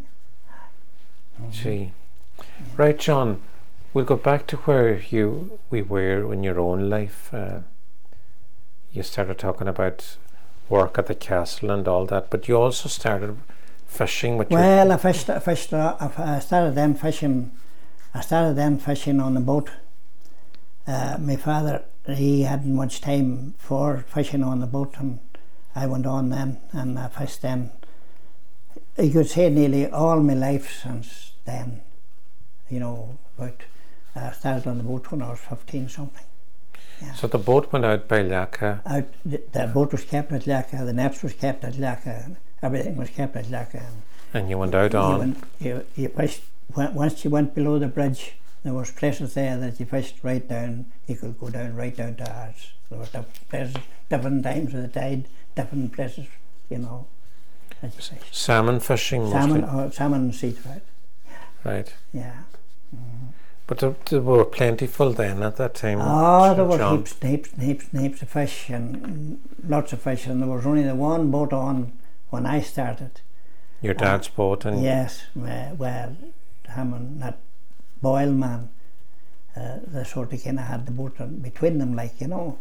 Aye. Gee. Right, John. We'll go back to where you we were in your own life. Uh, you started talking about work at the castle and all that, but you also started fishing with Well, your. I fished. I fished. I started then fishing. I started then fishing on the boat. Uh, my father, he hadn't much time for fishing on the boat, and I went on then, and I fished then. You could say nearly all my life since then. You know, about I started on the boat when I was fifteen something. Yeah. So the boat went out by Laka. Out, the, the boat was kept at Laka, the nets was kept at Laka, and everything was kept at Laka. And And you went out you on. went, you, you fished, when, once you went below the bridge, there was places there that you fished right down, you could go down right down to ours. There were different places, different times of the tide, different places, you know, that you fished. Salmon fishing mostly. Salmon, oh, salmon and sea trout, Right. yeah. But there, there were plentiful then at that time. Oh, there were John. heaps, heaps, heaps, heaps of fish, and lots of fish, and there was only the one boat on when I started. Your dad's boat and Yes, well, well him and that Boyle man, uh, they sort of kind of had the boat on between them, like, you know.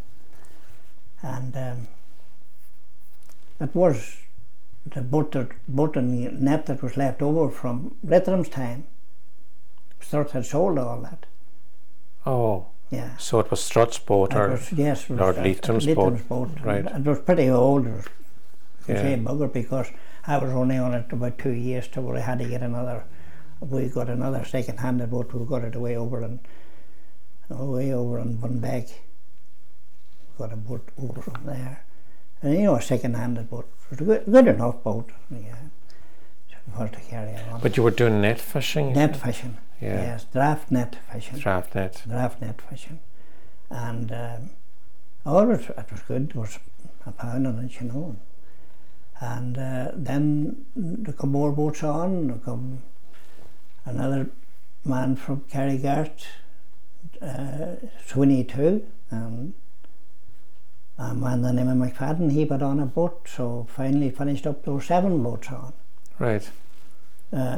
And um, it was the boat, that, boat and net that was left over from Leitrim's time. Strutt had sold all that. oh, Yeah. so it was Strutt's boat It or was, yes, it was Lord uh, Leitrim's Leitrim's boat. boat. Right. It was pretty old. It was Yeah. say bugger, because I was only on it about two years till I had to get another. We got another second-handed boat. We got it away over and away over in Bunbeg. Got a boat over from there. and, you know, a second-handed boat. It was a good, good enough boat, yeah, for to carry on. But you were doing net fishing? Net fishing, yeah. Yes, draft net fishing. Draft net. Draft net fishing. And um, oh, it was, it was good. It was a pound on it, you know. And uh, then there come more boats on. There come another man from Carrygart, uh, Sweeney too, and a man the name of McFadden, he put on a boat, so finally finished up, there were seven boats on. Right. Uh,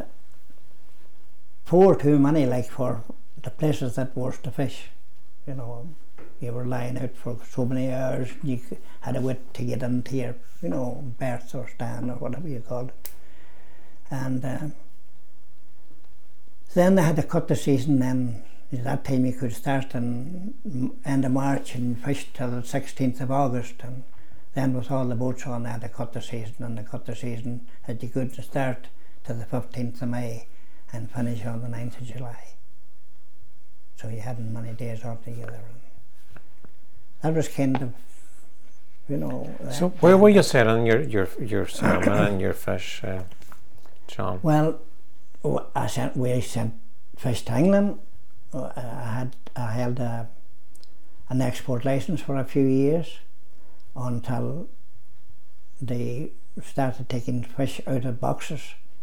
four too many, like, for the places that was to fish, you know. You were lying out for so many hours, you had a wait to get into your, you know, berth or stand or whatever you call it. And uh, then they had to cut the season. Then at that time you could start in end of March and fish till the sixteenth of August, and then with all the boats on they had to cut the season, and they cut the season that you could start to the fifteenth of May and finish on the ninth of July. So you hadn't many days altogether. That was kind of, you know. So where were you selling your your your salmon and your fish, uh, John? Well, I sent we sent fish to England. I had I held a, an export license for a few years until they started taking fish out of boxes,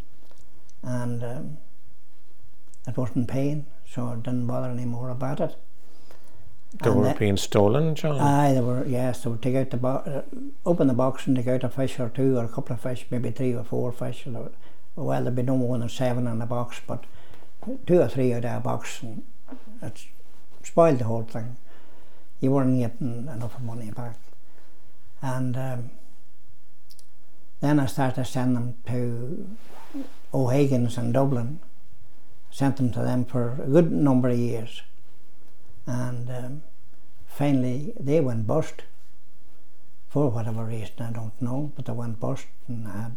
and um, it wasn't paying, so I didn't bother any more about it. They and were that, being stolen, John? Aye, they were, yes, they would take out the bo uh, open the box and take out a fish or two, or a couple of fish, maybe three or four fish. Would, well, there'd be no more than seven in a box, but two or three out of a box, and it spoiled the whole thing. You weren't getting enough money back. And um, then I started sending them to O'Hagan's in Dublin. Sent them to them for a good number of years. And um, finally they went bust for whatever reason, I don't know, but they went bust, and had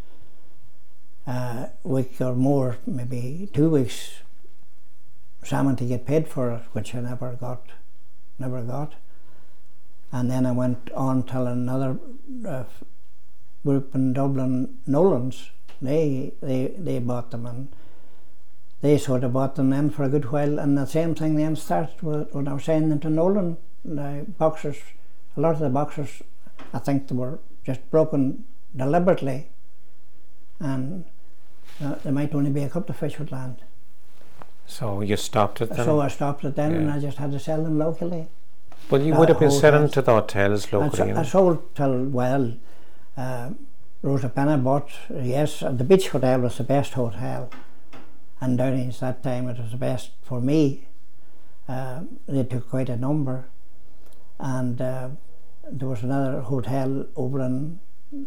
a week or more, maybe two weeks salmon to get paid for it, which I never got, never got. And then I went on till another uh, group in Dublin, Nolan's, they, they, they bought them, and they sort of bought them then for a good while, and the same thing then started with, when I was sending them to Nolan. The boxers, a lot of the boxers, I think they were just broken deliberately, and uh, there might only be a couple of fish would land. So you stopped it then? So I stopped it then, yeah. and I just had to sell them locally. Well, you uh, would have been hotels. selling to the hotels locally. I, I sold till, well, uh, Rosa Penna bought, yes, the Beach Hotel was the best hotel. And Downings that time, it was the best for me. Uh, they took quite a number, and uh, there was another hotel over in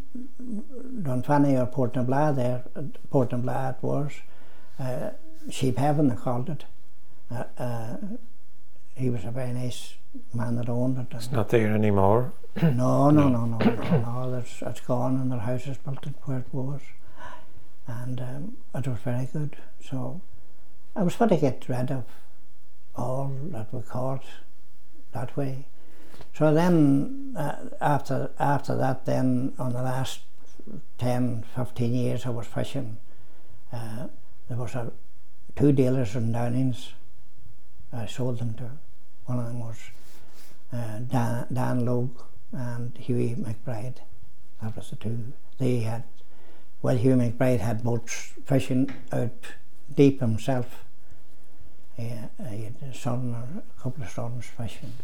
Dunfanny or Port Nabla there. Port Nabla it was. Uh, Sheep Heaven they called it. Uh, uh, he was a very nice man that owned it. It's not there anymore. no, no, no, no, no, no. There's, it's gone, and their house is built it where it was. And um, it was very good. So I was going to get rid of all that we caught that way. So then uh, after after that, then on the last ten, fifteen years I was fishing, uh, there was a, two dealers in Downings I sold them to. One of them was uh, Dan, Dan Logue and Hughie McBride. That was the two. They had Well, Hugh McBride had boats fishing out deep himself. He, he had a son or a couple of sons fishing,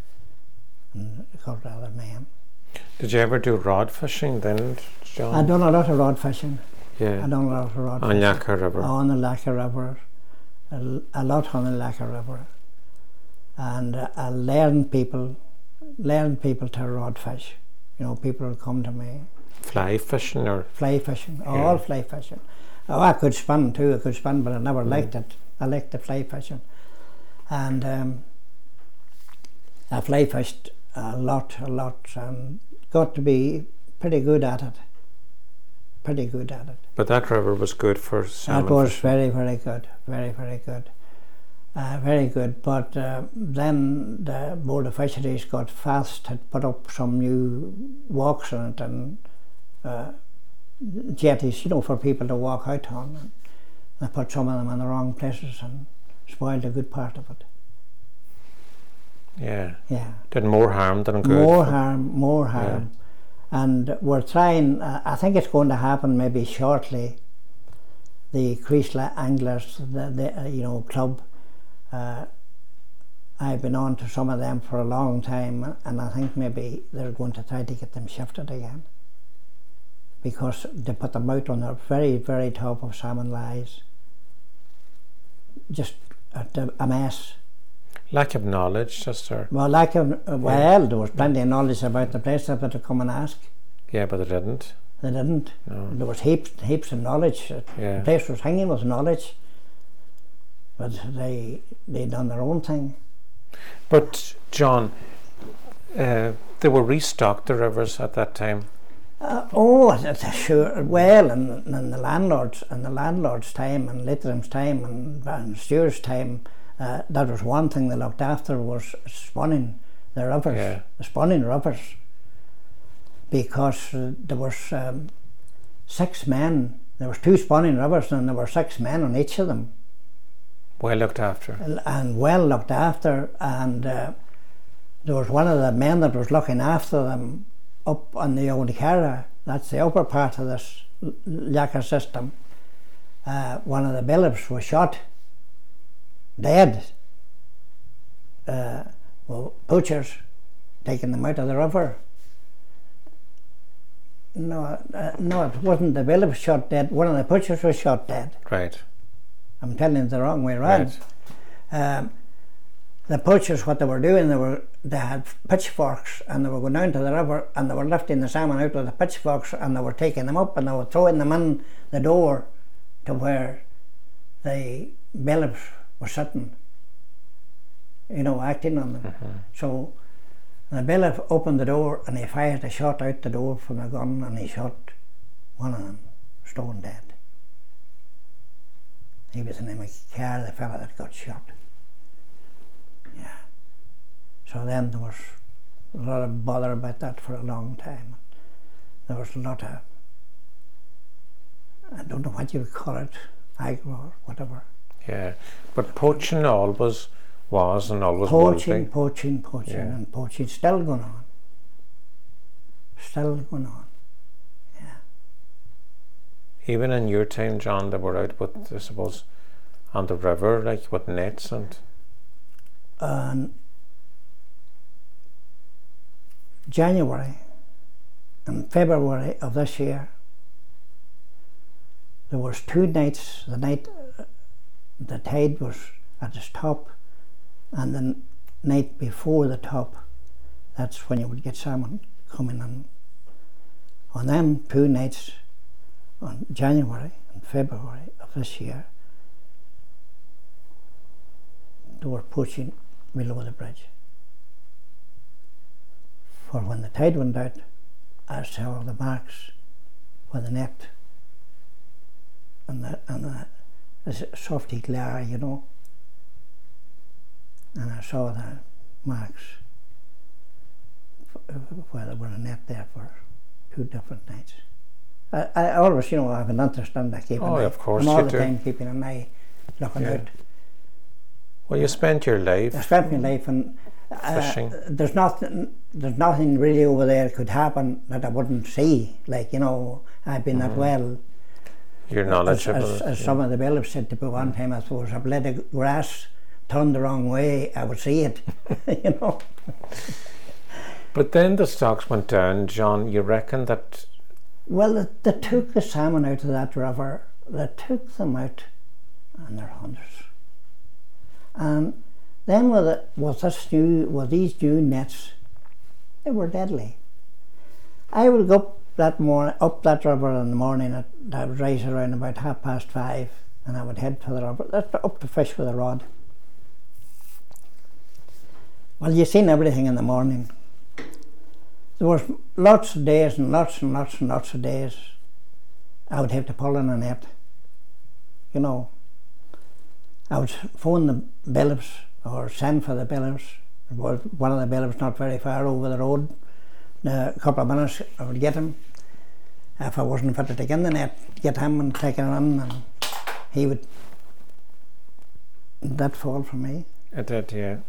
and a couple of other men. Did you ever do rod fishing then, John? I done a lot of rod fishing. Yeah. I done a lot of rod on fishing. Yacker River. On the Lacker River, a, a lot on the Lacker River, and uh, I learned people, learned people to rod fish. You know, people would come to me. Fly fishing or? Fly fishing, yeah. all fly fishing. Oh, I could spin too, I could spin, but I never mm. liked it. I liked the fly fishing. And um, I fly fished a lot, a lot, and got to be pretty good at it. Pretty good at it. But that river was good for salmon That was fishing. very, very good, very, very good. Uh, very good, but uh, then the Board of Fisheries got fast, had put up some new walks on it and uh, jetties, you know, for people to walk out on. And they put some of them in the wrong places and spoiled a good part of it. Yeah. Yeah. Did more harm than good. More harm, more harm. Yeah. And we're trying, uh, I think it's going to happen maybe shortly. The Creesla Anglers, the, the uh, you know, club, uh, I've been on to some of them for a long time, and I think maybe they're going to try to get them shifted again, because they put them out on the very, very top of Salmon Lies. Just a, a mess. Lack of knowledge, just or Well, lack of, well, there was plenty of knowledge about the place that to come and ask. yeah, but they didn't. They didn't. No. There was heaps, heaps of knowledge. Yeah. The place was hanging with knowledge, but they they done their own thing. But John, uh, they were restocked, the rivers at that time. Uh, oh, that's sure. Well, in, in the landlords, in the landlords' time, and Leitrim's time, and, and Stewart's time, uh, that was one thing they looked after, was spawning the rivers, Yeah. the spawning rivers, because uh, there was um, six men. There was two spawning rivers, and there were six men on each of them, Well looked after. and well looked after. And uh, there was one of the men that was looking after them up on the Old Cara. That's the upper part of this Yacker system. Uh, one of the bailiffs was shot, dead. Uh, well, poachers taking them out of the river. No, uh, no, it wasn't the bailiff shot dead. One of the poachers was shot dead. Right. I'm telling you the wrong way around. Right. Um, the poachers, what they were doing, they were they had pitchforks, and they were going down to the river, and they were lifting the salmon out with the pitchforks, and they were taking them up, and they were throwing them in the door to where the bailiffs were sitting, you know, acting on them. Mm-hmm. So the bailiff opened the door, and he fired a shot out the door from a gun, and he shot one of them, stone dead. He was in the car, the fella that got shot. Yeah. So then there was a lot of bother about that for a long time. There was a lot of, I don't know what you would call it, aggro or whatever. Yeah. But poaching always was and always will Poaching, be. poaching, poaching, Yeah. and poaching still going on. Still going on. Even in your time, John, they were out with, I suppose, on the river, like with nets and. And January and February of this year, there was two nights. The night uh, the tide was at its top, and the n- night before the top, that's when you would get salmon coming in. On them two nights, on January and February of this year, they were poaching below the bridge. For when the tide went out, I saw the marks with the net and the, and the, the softy glare, you know, and I saw the marks where there were a net there for two different nights. I, I always, you know, have an interest in that, keeping Oh, an eye, of course I'm all you the do. time keeping an eye, looking Yeah. out. Well, you spent your life I spent my life, and uh, fishing. there's nothing, there's nothing really over there could happen that I wouldn't see. Like, you know, I've been that well. Your As, knowledge as, of as it. some of the bailiffs said to me one time, I suppose, if a blade of grass turned the wrong way, I would see it. You know. But then the stocks went down, John. You reckon that? Well, they, they took the salmon out of that river. They took them out, and they're hundreds. And then with it, with this new, with these new nets, they were deadly. I would go up that morning, up that river in the morning. At, I would rise around about half past five, and I would head for the river. That's up to fish with a rod. Well, you seen everything in the morning. There was lots of days and lots and lots and lots of days I would have to pull in a net, you know. I would phone the bailiffs or send for the bailiffs. One of the bailiffs not very far over the road. In a couple of minutes I would get him. If I wasn't fit to take in the net, get him and take him in, and he would. That fall for me. It did, yeah.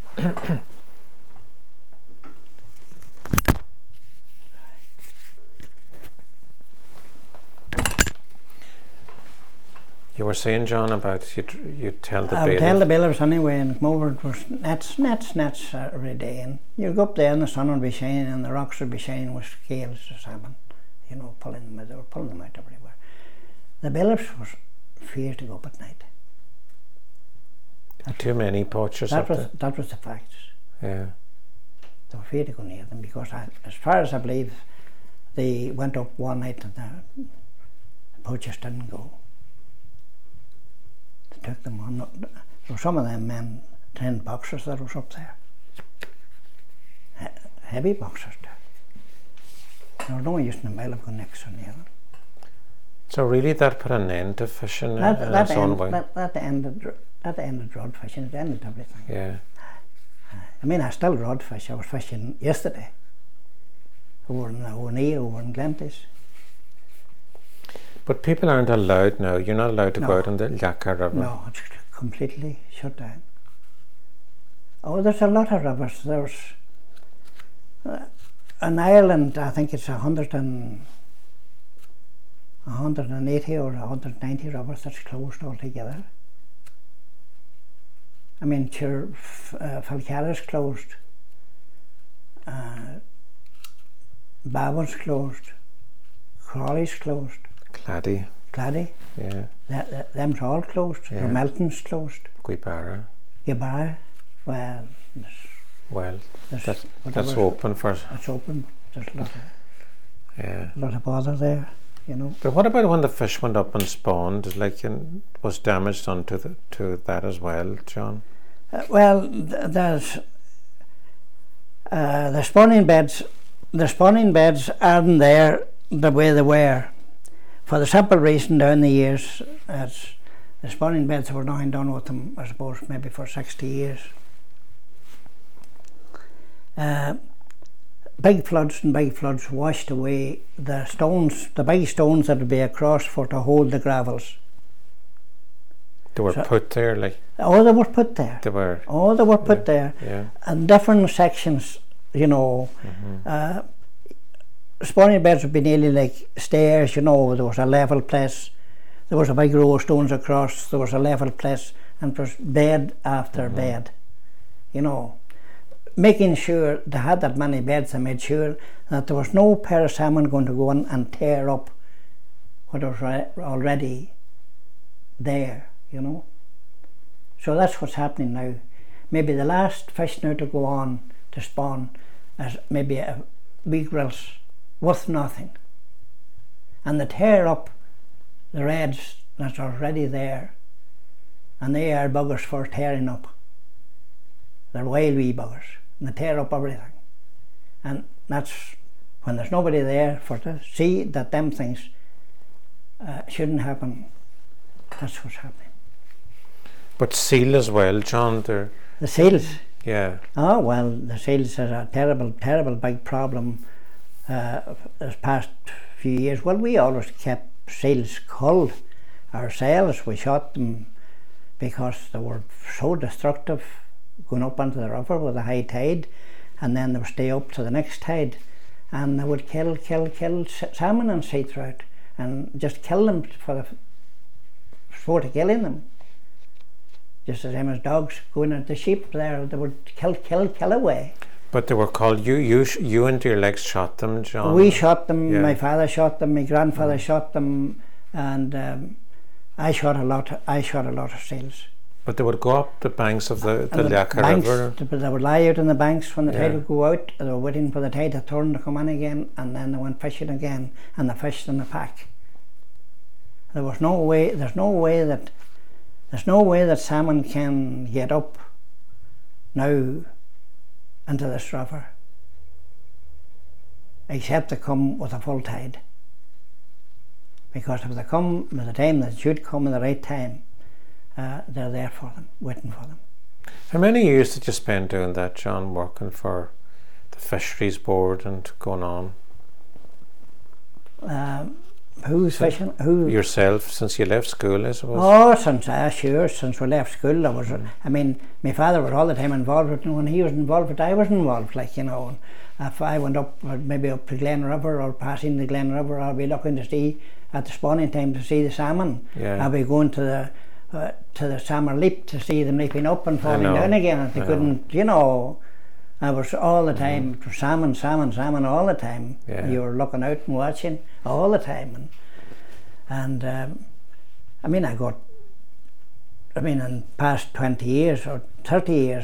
You were saying, John, about you you tell the I would bailiff. tell the bailiffs anyway, and come over. It was nets, nets, nets every day, and you go up there, and the sun would be shining, and the rocks would be shining with scales of salmon. You know, pulling them out. They were pulling them out everywhere. The bailiffs was feared to go up at night. Too many poachers That up was there. that was the facts. Yeah. They were afraid to go near them because, I, as far as I believe, they went up one night and the, the poachers didn't go. They took them on. There were some of them men, trained boxers that was up there. He, heavy boxers too. There was no use in the mile of going next to near them. So really, that put an end to fishing That, in that, its own end, way. that, that ended. That ended rod fishing. It ended everything. Yeah. I mean, I still rod fish. I was fishing yesterday over in O'Neill, over in Glenties. But people aren't allowed now. You're not allowed to No. go out on the Yakka River. No, it's completely shut down. Oh, there's a lot of rivers. There's uh, in Ireland, I think it's a hundred and a hundred and eighty or a hundred and ninety rivers that's closed altogether. I mean, sure, uh, Falcara's closed, uh, Babin's closed, Crawley's closed, Clady. Clady, Yeah. that, that, them's all closed. Yeah. Melton's closed, Guibara. Gibara, well, there's, Well, there's that's, whatever- that's open for. It's open, there's a lot of, Yeah. lot of bother there, you know. But what about when the fish went up and spawned? Like, in, was damage done to the, to that as well, John? Uh, well, th- there's uh, the spawning beds. The spawning beds aren't there the way they were, for the simple reason down the years, as the spawning beds were nothing done with them. I suppose maybe for sixty years. Uh, big floods and big floods washed away the stones, the big stones that would be across for to hold the gravels. They were So- put there, like, Oh, they were put there. they were. Oh, they were put there. Yeah. And different sections, you know. Mm-hmm. Uh, spawning beds would be nearly like stairs, you know. There was a level place, there was a big row of stones across, there was a level place, and it was bed after Mm-hmm. bed, you know. Making sure they had that many beds, they made sure that there was no pair of salmon going to go in and tear up what was ri- already there, you know. So that's what's happening now. Maybe the last fish now to go on to spawn is maybe a wee grilse worth nothing. And they tear up the reds that's already there, and they are buggers for tearing up. They're wild wee buggers, and they tear up everything. And that's when there's nobody there for to see that them things uh, shouldn't happen. That's what's happening. But seal as well, John. They're, The seals. yeah. Oh, well, the seals is a terrible, terrible big problem uh, this past few years. Well, we always kept seals culled ourselves. We shot them because they were so destructive going up into the river with a high tide, and then they would stay up to the next tide, and they would kill, kill, kill salmon and sea trout, and just kill them for the sport of killing them. Just the same as dogs going at the sheep there, they would kill, kill, kill away. But they were called, you you sh- you and your legs shot them, John. We shot them, Yeah. my father shot them, my grandfather mm. shot them, and um, I shot a lot, I shot a lot of seals. But they would go up the banks of the, the And Yakka banks, River. They, they would lie out on the banks when the Yeah. tide would go out, they were waiting for the tide to turn to come in again, and then they went fishing again, and they fished in the pack. There was no way, there's no way that There's no way that salmon can get up now into this river except to come with a full tide. Because if they come at the time that should come at the right time, uh, they're there for them, waiting for them. How many years did you spend doing that, John, working for the Fisheries Board and going on? Um, who's So- fishing? Who? Yourself, since you left school, I suppose? Oh, since uh, sure, since we left school, I was. Mm. I mean, my father was all the time involved with it, and when he was involved with it, I was involved. Like you know, and if I went up, uh, maybe up to Glen River or passing the Glen River, I'll be looking to see at the spawning time to see the salmon. Yeah. I'll be going to the uh, to the summer leap to see them leaping up and falling know. down again, and they I couldn't. You know, I was all the time mm. salmon, salmon, salmon all the time. Yeah. You were looking out and watching all the time, and and um, I mean, I got. I mean, in past twenty years or thirty years,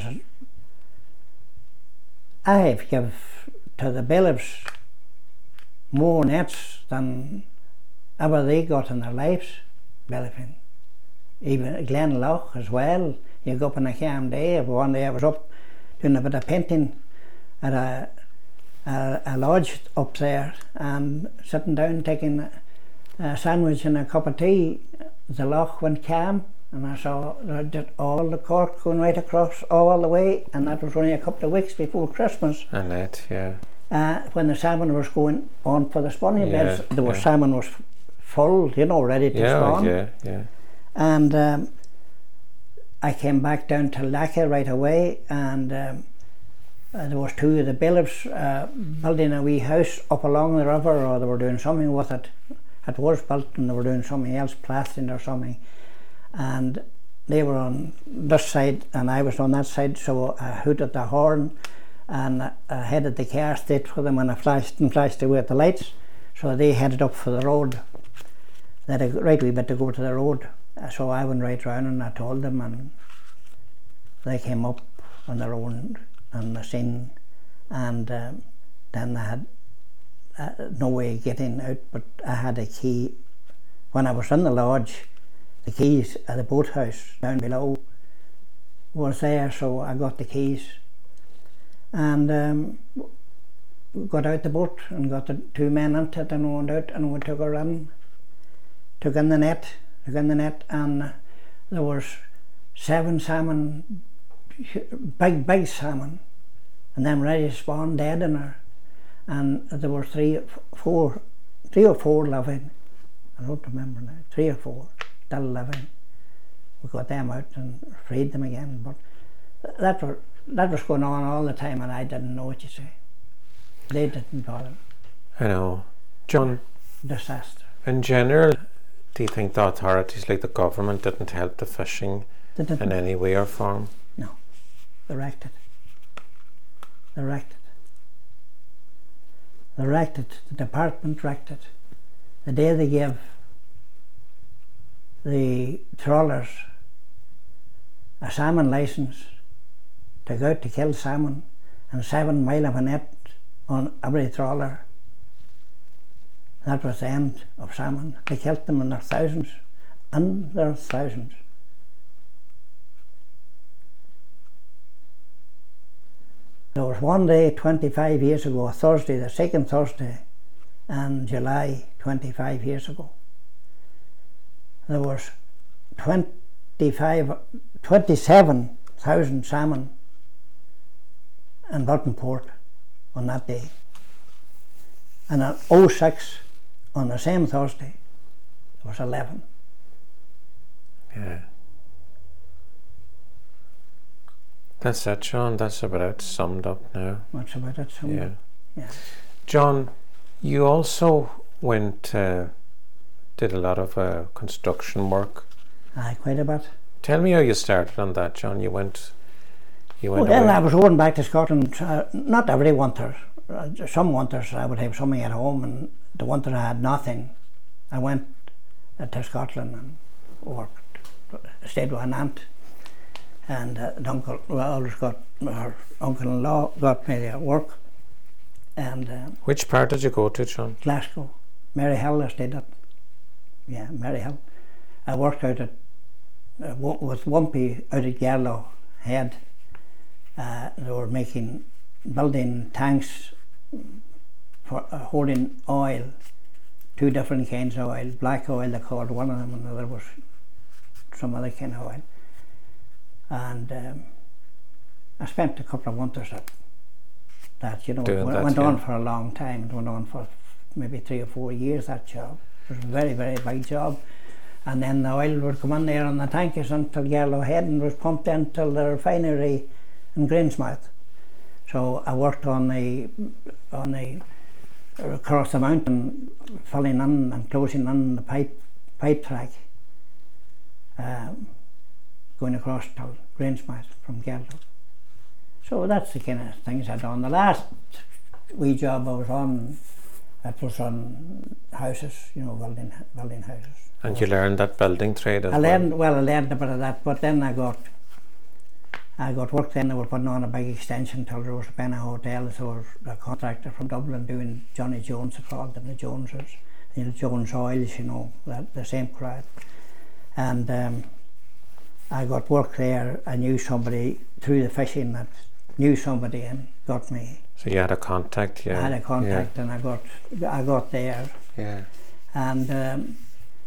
I have given to the bailiffs more nets than ever they got in their lives, bailiffing. Even Glenloch as well. You go up on a calm day. One day I was up doing a bit of painting at a, a, a lodge up there and sitting down taking a sandwich and a cup of tea. The loch went calm. And I saw that all the cork going right across all the way, and that was only a couple of weeks before Christmas. And that, yeah. Uh, when the salmon was going on for the spawning Yeah, beds, the yeah. salmon was full, you know, ready to Yeah, spawn. yeah, yeah. And um, I came back down to Lacca right away, and um, uh, there was two of the bailiffs uh, building a wee house up along the river, or they were doing something with it. It was built, and they were doing something else, plastering or something. And they were on this side and I was on that side, so I hooted the horn and I headed the car straight for them, and I flashed and flashed away at the lights, so they headed up for the road. They had a right wee bit to go to the road, so I went right round and I told them, and they came up on their own and the scene, and um, then they had uh, no way of getting out, but I had a key. When I was in the lodge, the keys at the boathouse down below was there, so I got the keys and um, got out the boat and got the two men into it and went out, and we took her in, took in the net, took in the net, and there was seven salmon, big, big salmon, and them ready to spawn dead in her, and there were three, four, three or four living. I don't remember now, three or four. Still living. We got them out and freed them again, but that was that was going on all the time, and I didn't know what you say. They didn't bother. I know. John, Disaster. in general, do you think the authorities like the government didn't help the fishing They didn't. in any way or form? No. They wrecked it. They wrecked it. They wrecked it. The department wrecked it. The day they gave the trawlers a salmon licence to go out to kill salmon, and seven mile of a net on every trawler. That was the end of salmon. They killed them in their thousands, in their thousands. There was one day twenty-five years ago, a Thursday, the second Thursday in July, twenty-five years ago. There was twenty-five, twenty-seven thousand salmon in Buttonport on that day. And in oh six, on the same Thursday, there was eleven. Yeah. That's it, John. That's about it summed up now. That's about it. So Yeah. yeah. John, you also went, uh, did a lot of uh, construction work. Aye, quite a bit. Tell me how you started on that, John. You went, you went Well, away. I was going back to Scotland, uh, not every winter. Uh, some winters I would have something at home, and the winter I had nothing. I went uh, to Scotland and worked, stayed with an aunt, and uh, the uncle, well, always got, her uncle-in-law got me the work, and uh, Which part did you go to, John? Glasgow, Maryhill I stayed at, yeah, Maryhill. I worked out at, uh, w- with Wumpy out at Garlow Head. Uh, they were making, building tanks for uh, holding oil, two different kinds of oil. Black oil they called one of them, and the other was some other kind of oil. And um, I spent a couple of winters at that, you know. Doing It that, went yeah. on for a long time. It went on for maybe three or four years, that job. It was a very, very big job. And then the oil would come in there on the tankers until Yellowhead and was pumped into the refinery in Greensmouth. So I worked on the on the across the mountain, filling in and closing in the pipe pipe track, um, going across to Greensmouth from Geldo. So that's the kind of things I'd done. The last wee job I was on, it was on houses, you know, building building houses. And you learned that building trade as I well? learned, well, I learned a bit of that, but then I got I got work then. They were putting on a big extension till there was a Benna Hotel, so there was a contractor from Dublin doing Johnny Jones, they called them the Joneses, you know, Jones Oils, you know, that, the same crowd. And um, I got work there. I knew somebody through the fishing that knew somebody and got me. So you had a contact, yeah. I had a contact, yeah. And I got I got there. Yeah. And um,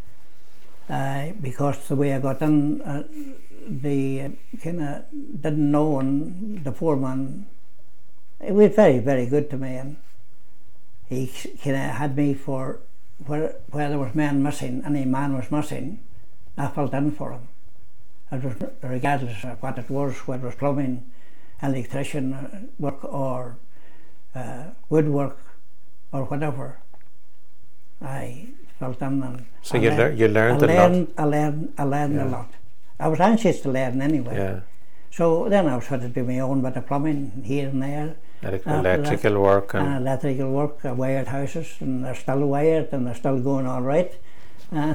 I, because the way I got in, uh, the uh, kind of didn't know, and the foreman, he was very, very good to me, and he kind of had me for where where there was men missing, any man was missing, I filled in for him. It was regardless of what it was, whether it was plumbing, electrician work, or uh, woodwork, or whatever. I felt in, and so I you, learned, lear you learned I a learned, lot. I learned, I learned Yeah. a lot. I was anxious to learn anyway. Yeah. So then I was had to do my own bit of plumbing here and there. Elec After electrical that, work and, and electrical work. I wired houses, and they're still wired, and they're still going all right. And,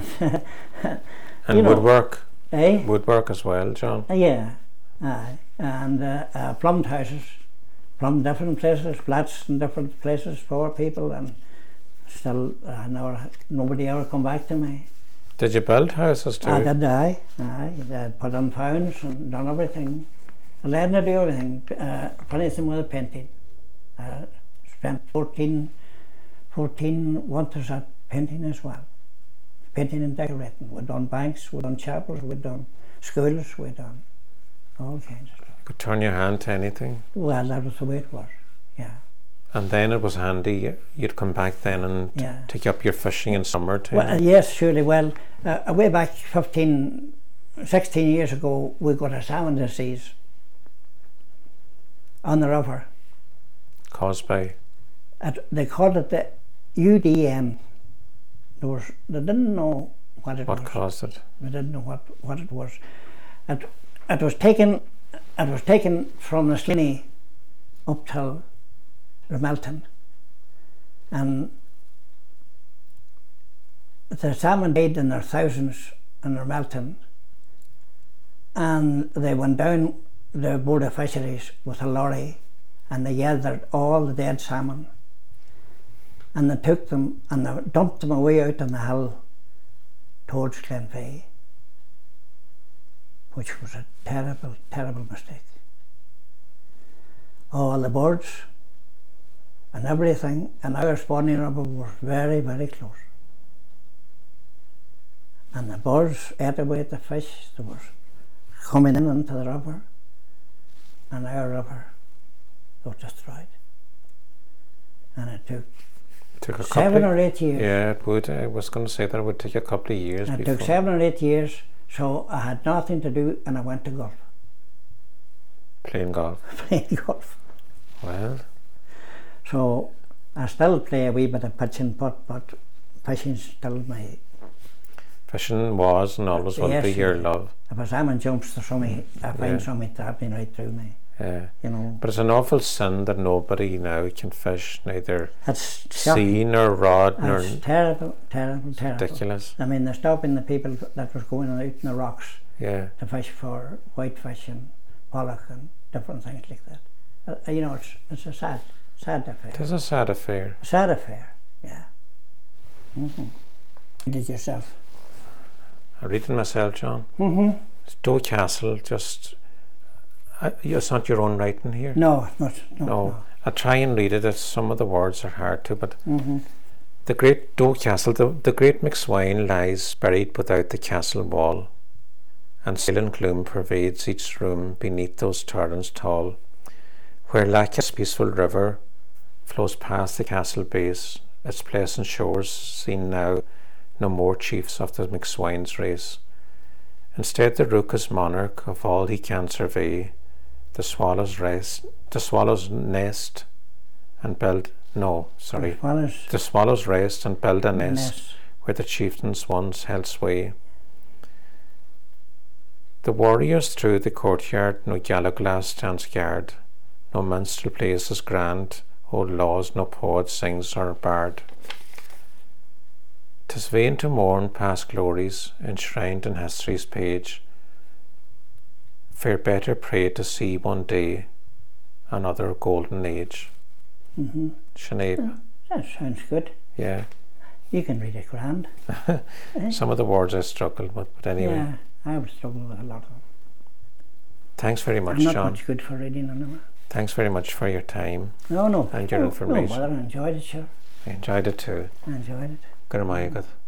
and you know, woodwork. eh? Woodwork as well, John. Uh, yeah, aye. And uh, uh, plumbed houses, plumbed different places, flats in different places for people, and still uh, never, nobody ever come back to me. Did you build houses too? I did, aye, aye. I put on pounds and done everything. I learned to do everything. Uh, finished them with a painting. I spent fourteen, fourteen winters at painting as well. Painting and decorating. We'd done banks, we'd done chapels, we'd done schools, we'd done all kinds of stuff. You could turn your hand to anything. Well, that was the way it was, yeah. And then it was handy, you'd come back then and Yeah. take up your fishing in summer too. Well, yes, surely. Well, uh, way back fifteen, sixteen years ago, we got a salmon disease on the river. Caused by? At, they called it the U D M. There was, they didn't know what it What was. caused it? They didn't know what, what it was. It, it was taken it was taken from the Slinny up till Ramelton, and the salmon died in their thousands in Ramelton, and they went down the Board of Fisheries with a lorry, and they gathered all the dead salmon, and they took them and they dumped them away out on the hill towards Glenveigh, which was a terrible, terrible mistake. All the birds and everything, and our spawning river was very, very close. And the birds ate away at the fish that was coming in into the river, and our river was destroyed. And it took, Took a seven couple or eight years. Yeah, it would. I was going to say that it would take a couple of years. It before. took seven or eight years, so I had nothing to do, and I went to golf, Playing golf. playing golf. Well, So I still play a wee bit of pitch and putt, but fishing's still my. fishing was and always will Yes, be your yeah. love. If a salmon jumps, there's something, I find Yeah. something tapping right through me, Yeah. you know. But it's an awful sin that nobody now can fish, neither It's shocking. sea nor rod nor. It's terrible, terrible, terrible. Ridiculous. I mean, they're stopping the people that was going out in the rocks Yeah. to fish for whitefish and pollock and different things like that. Uh, you know, it's it's a sad, sad affair. It is a sad affair. A sad affair, yeah. Mm-hmm. Did yourself? I'm reading myself, John. Mm-hmm. Stowe Castle, just. Uh, it's not your own writing here. No, not, no, No. no. I try and read it. It's, some of the words are hard to, but Mm-hmm. the great Stowe Castle, the, the great McSwine lies buried without the castle wall. and silent gloom pervades each room beneath those torrents tall, where Lach's peaceful river flows past the castle base, its pleasant shores seen now no more chiefs of the McSwine's race. Instead the rook is monarch of all he can survey, the swallow's rest, the swallow's nest, and build, no, sorry, The swallows the swallow's rest and build a nest, nest. where the chieftains once held sway. The warriors through the courtyard, no Gallowglass stands guard, no minstrel plays his grand, old laws no poet sings or bard. 'Tis vain to mourn past glories enshrined in history's page, fare better pray to see one day another golden age. Mm-hmm. Sinead, That sounds good. yeah. You can read it grand. Some of the words I struggled with, but anyway. Yeah, I would struggle with a lot of them. Thanks very much, I'm not John. much good for reading anyway. Thanks very much for your time. No, no. And your no, information. No bother, I enjoyed it, sure. I enjoyed it too. I enjoyed it. Good night.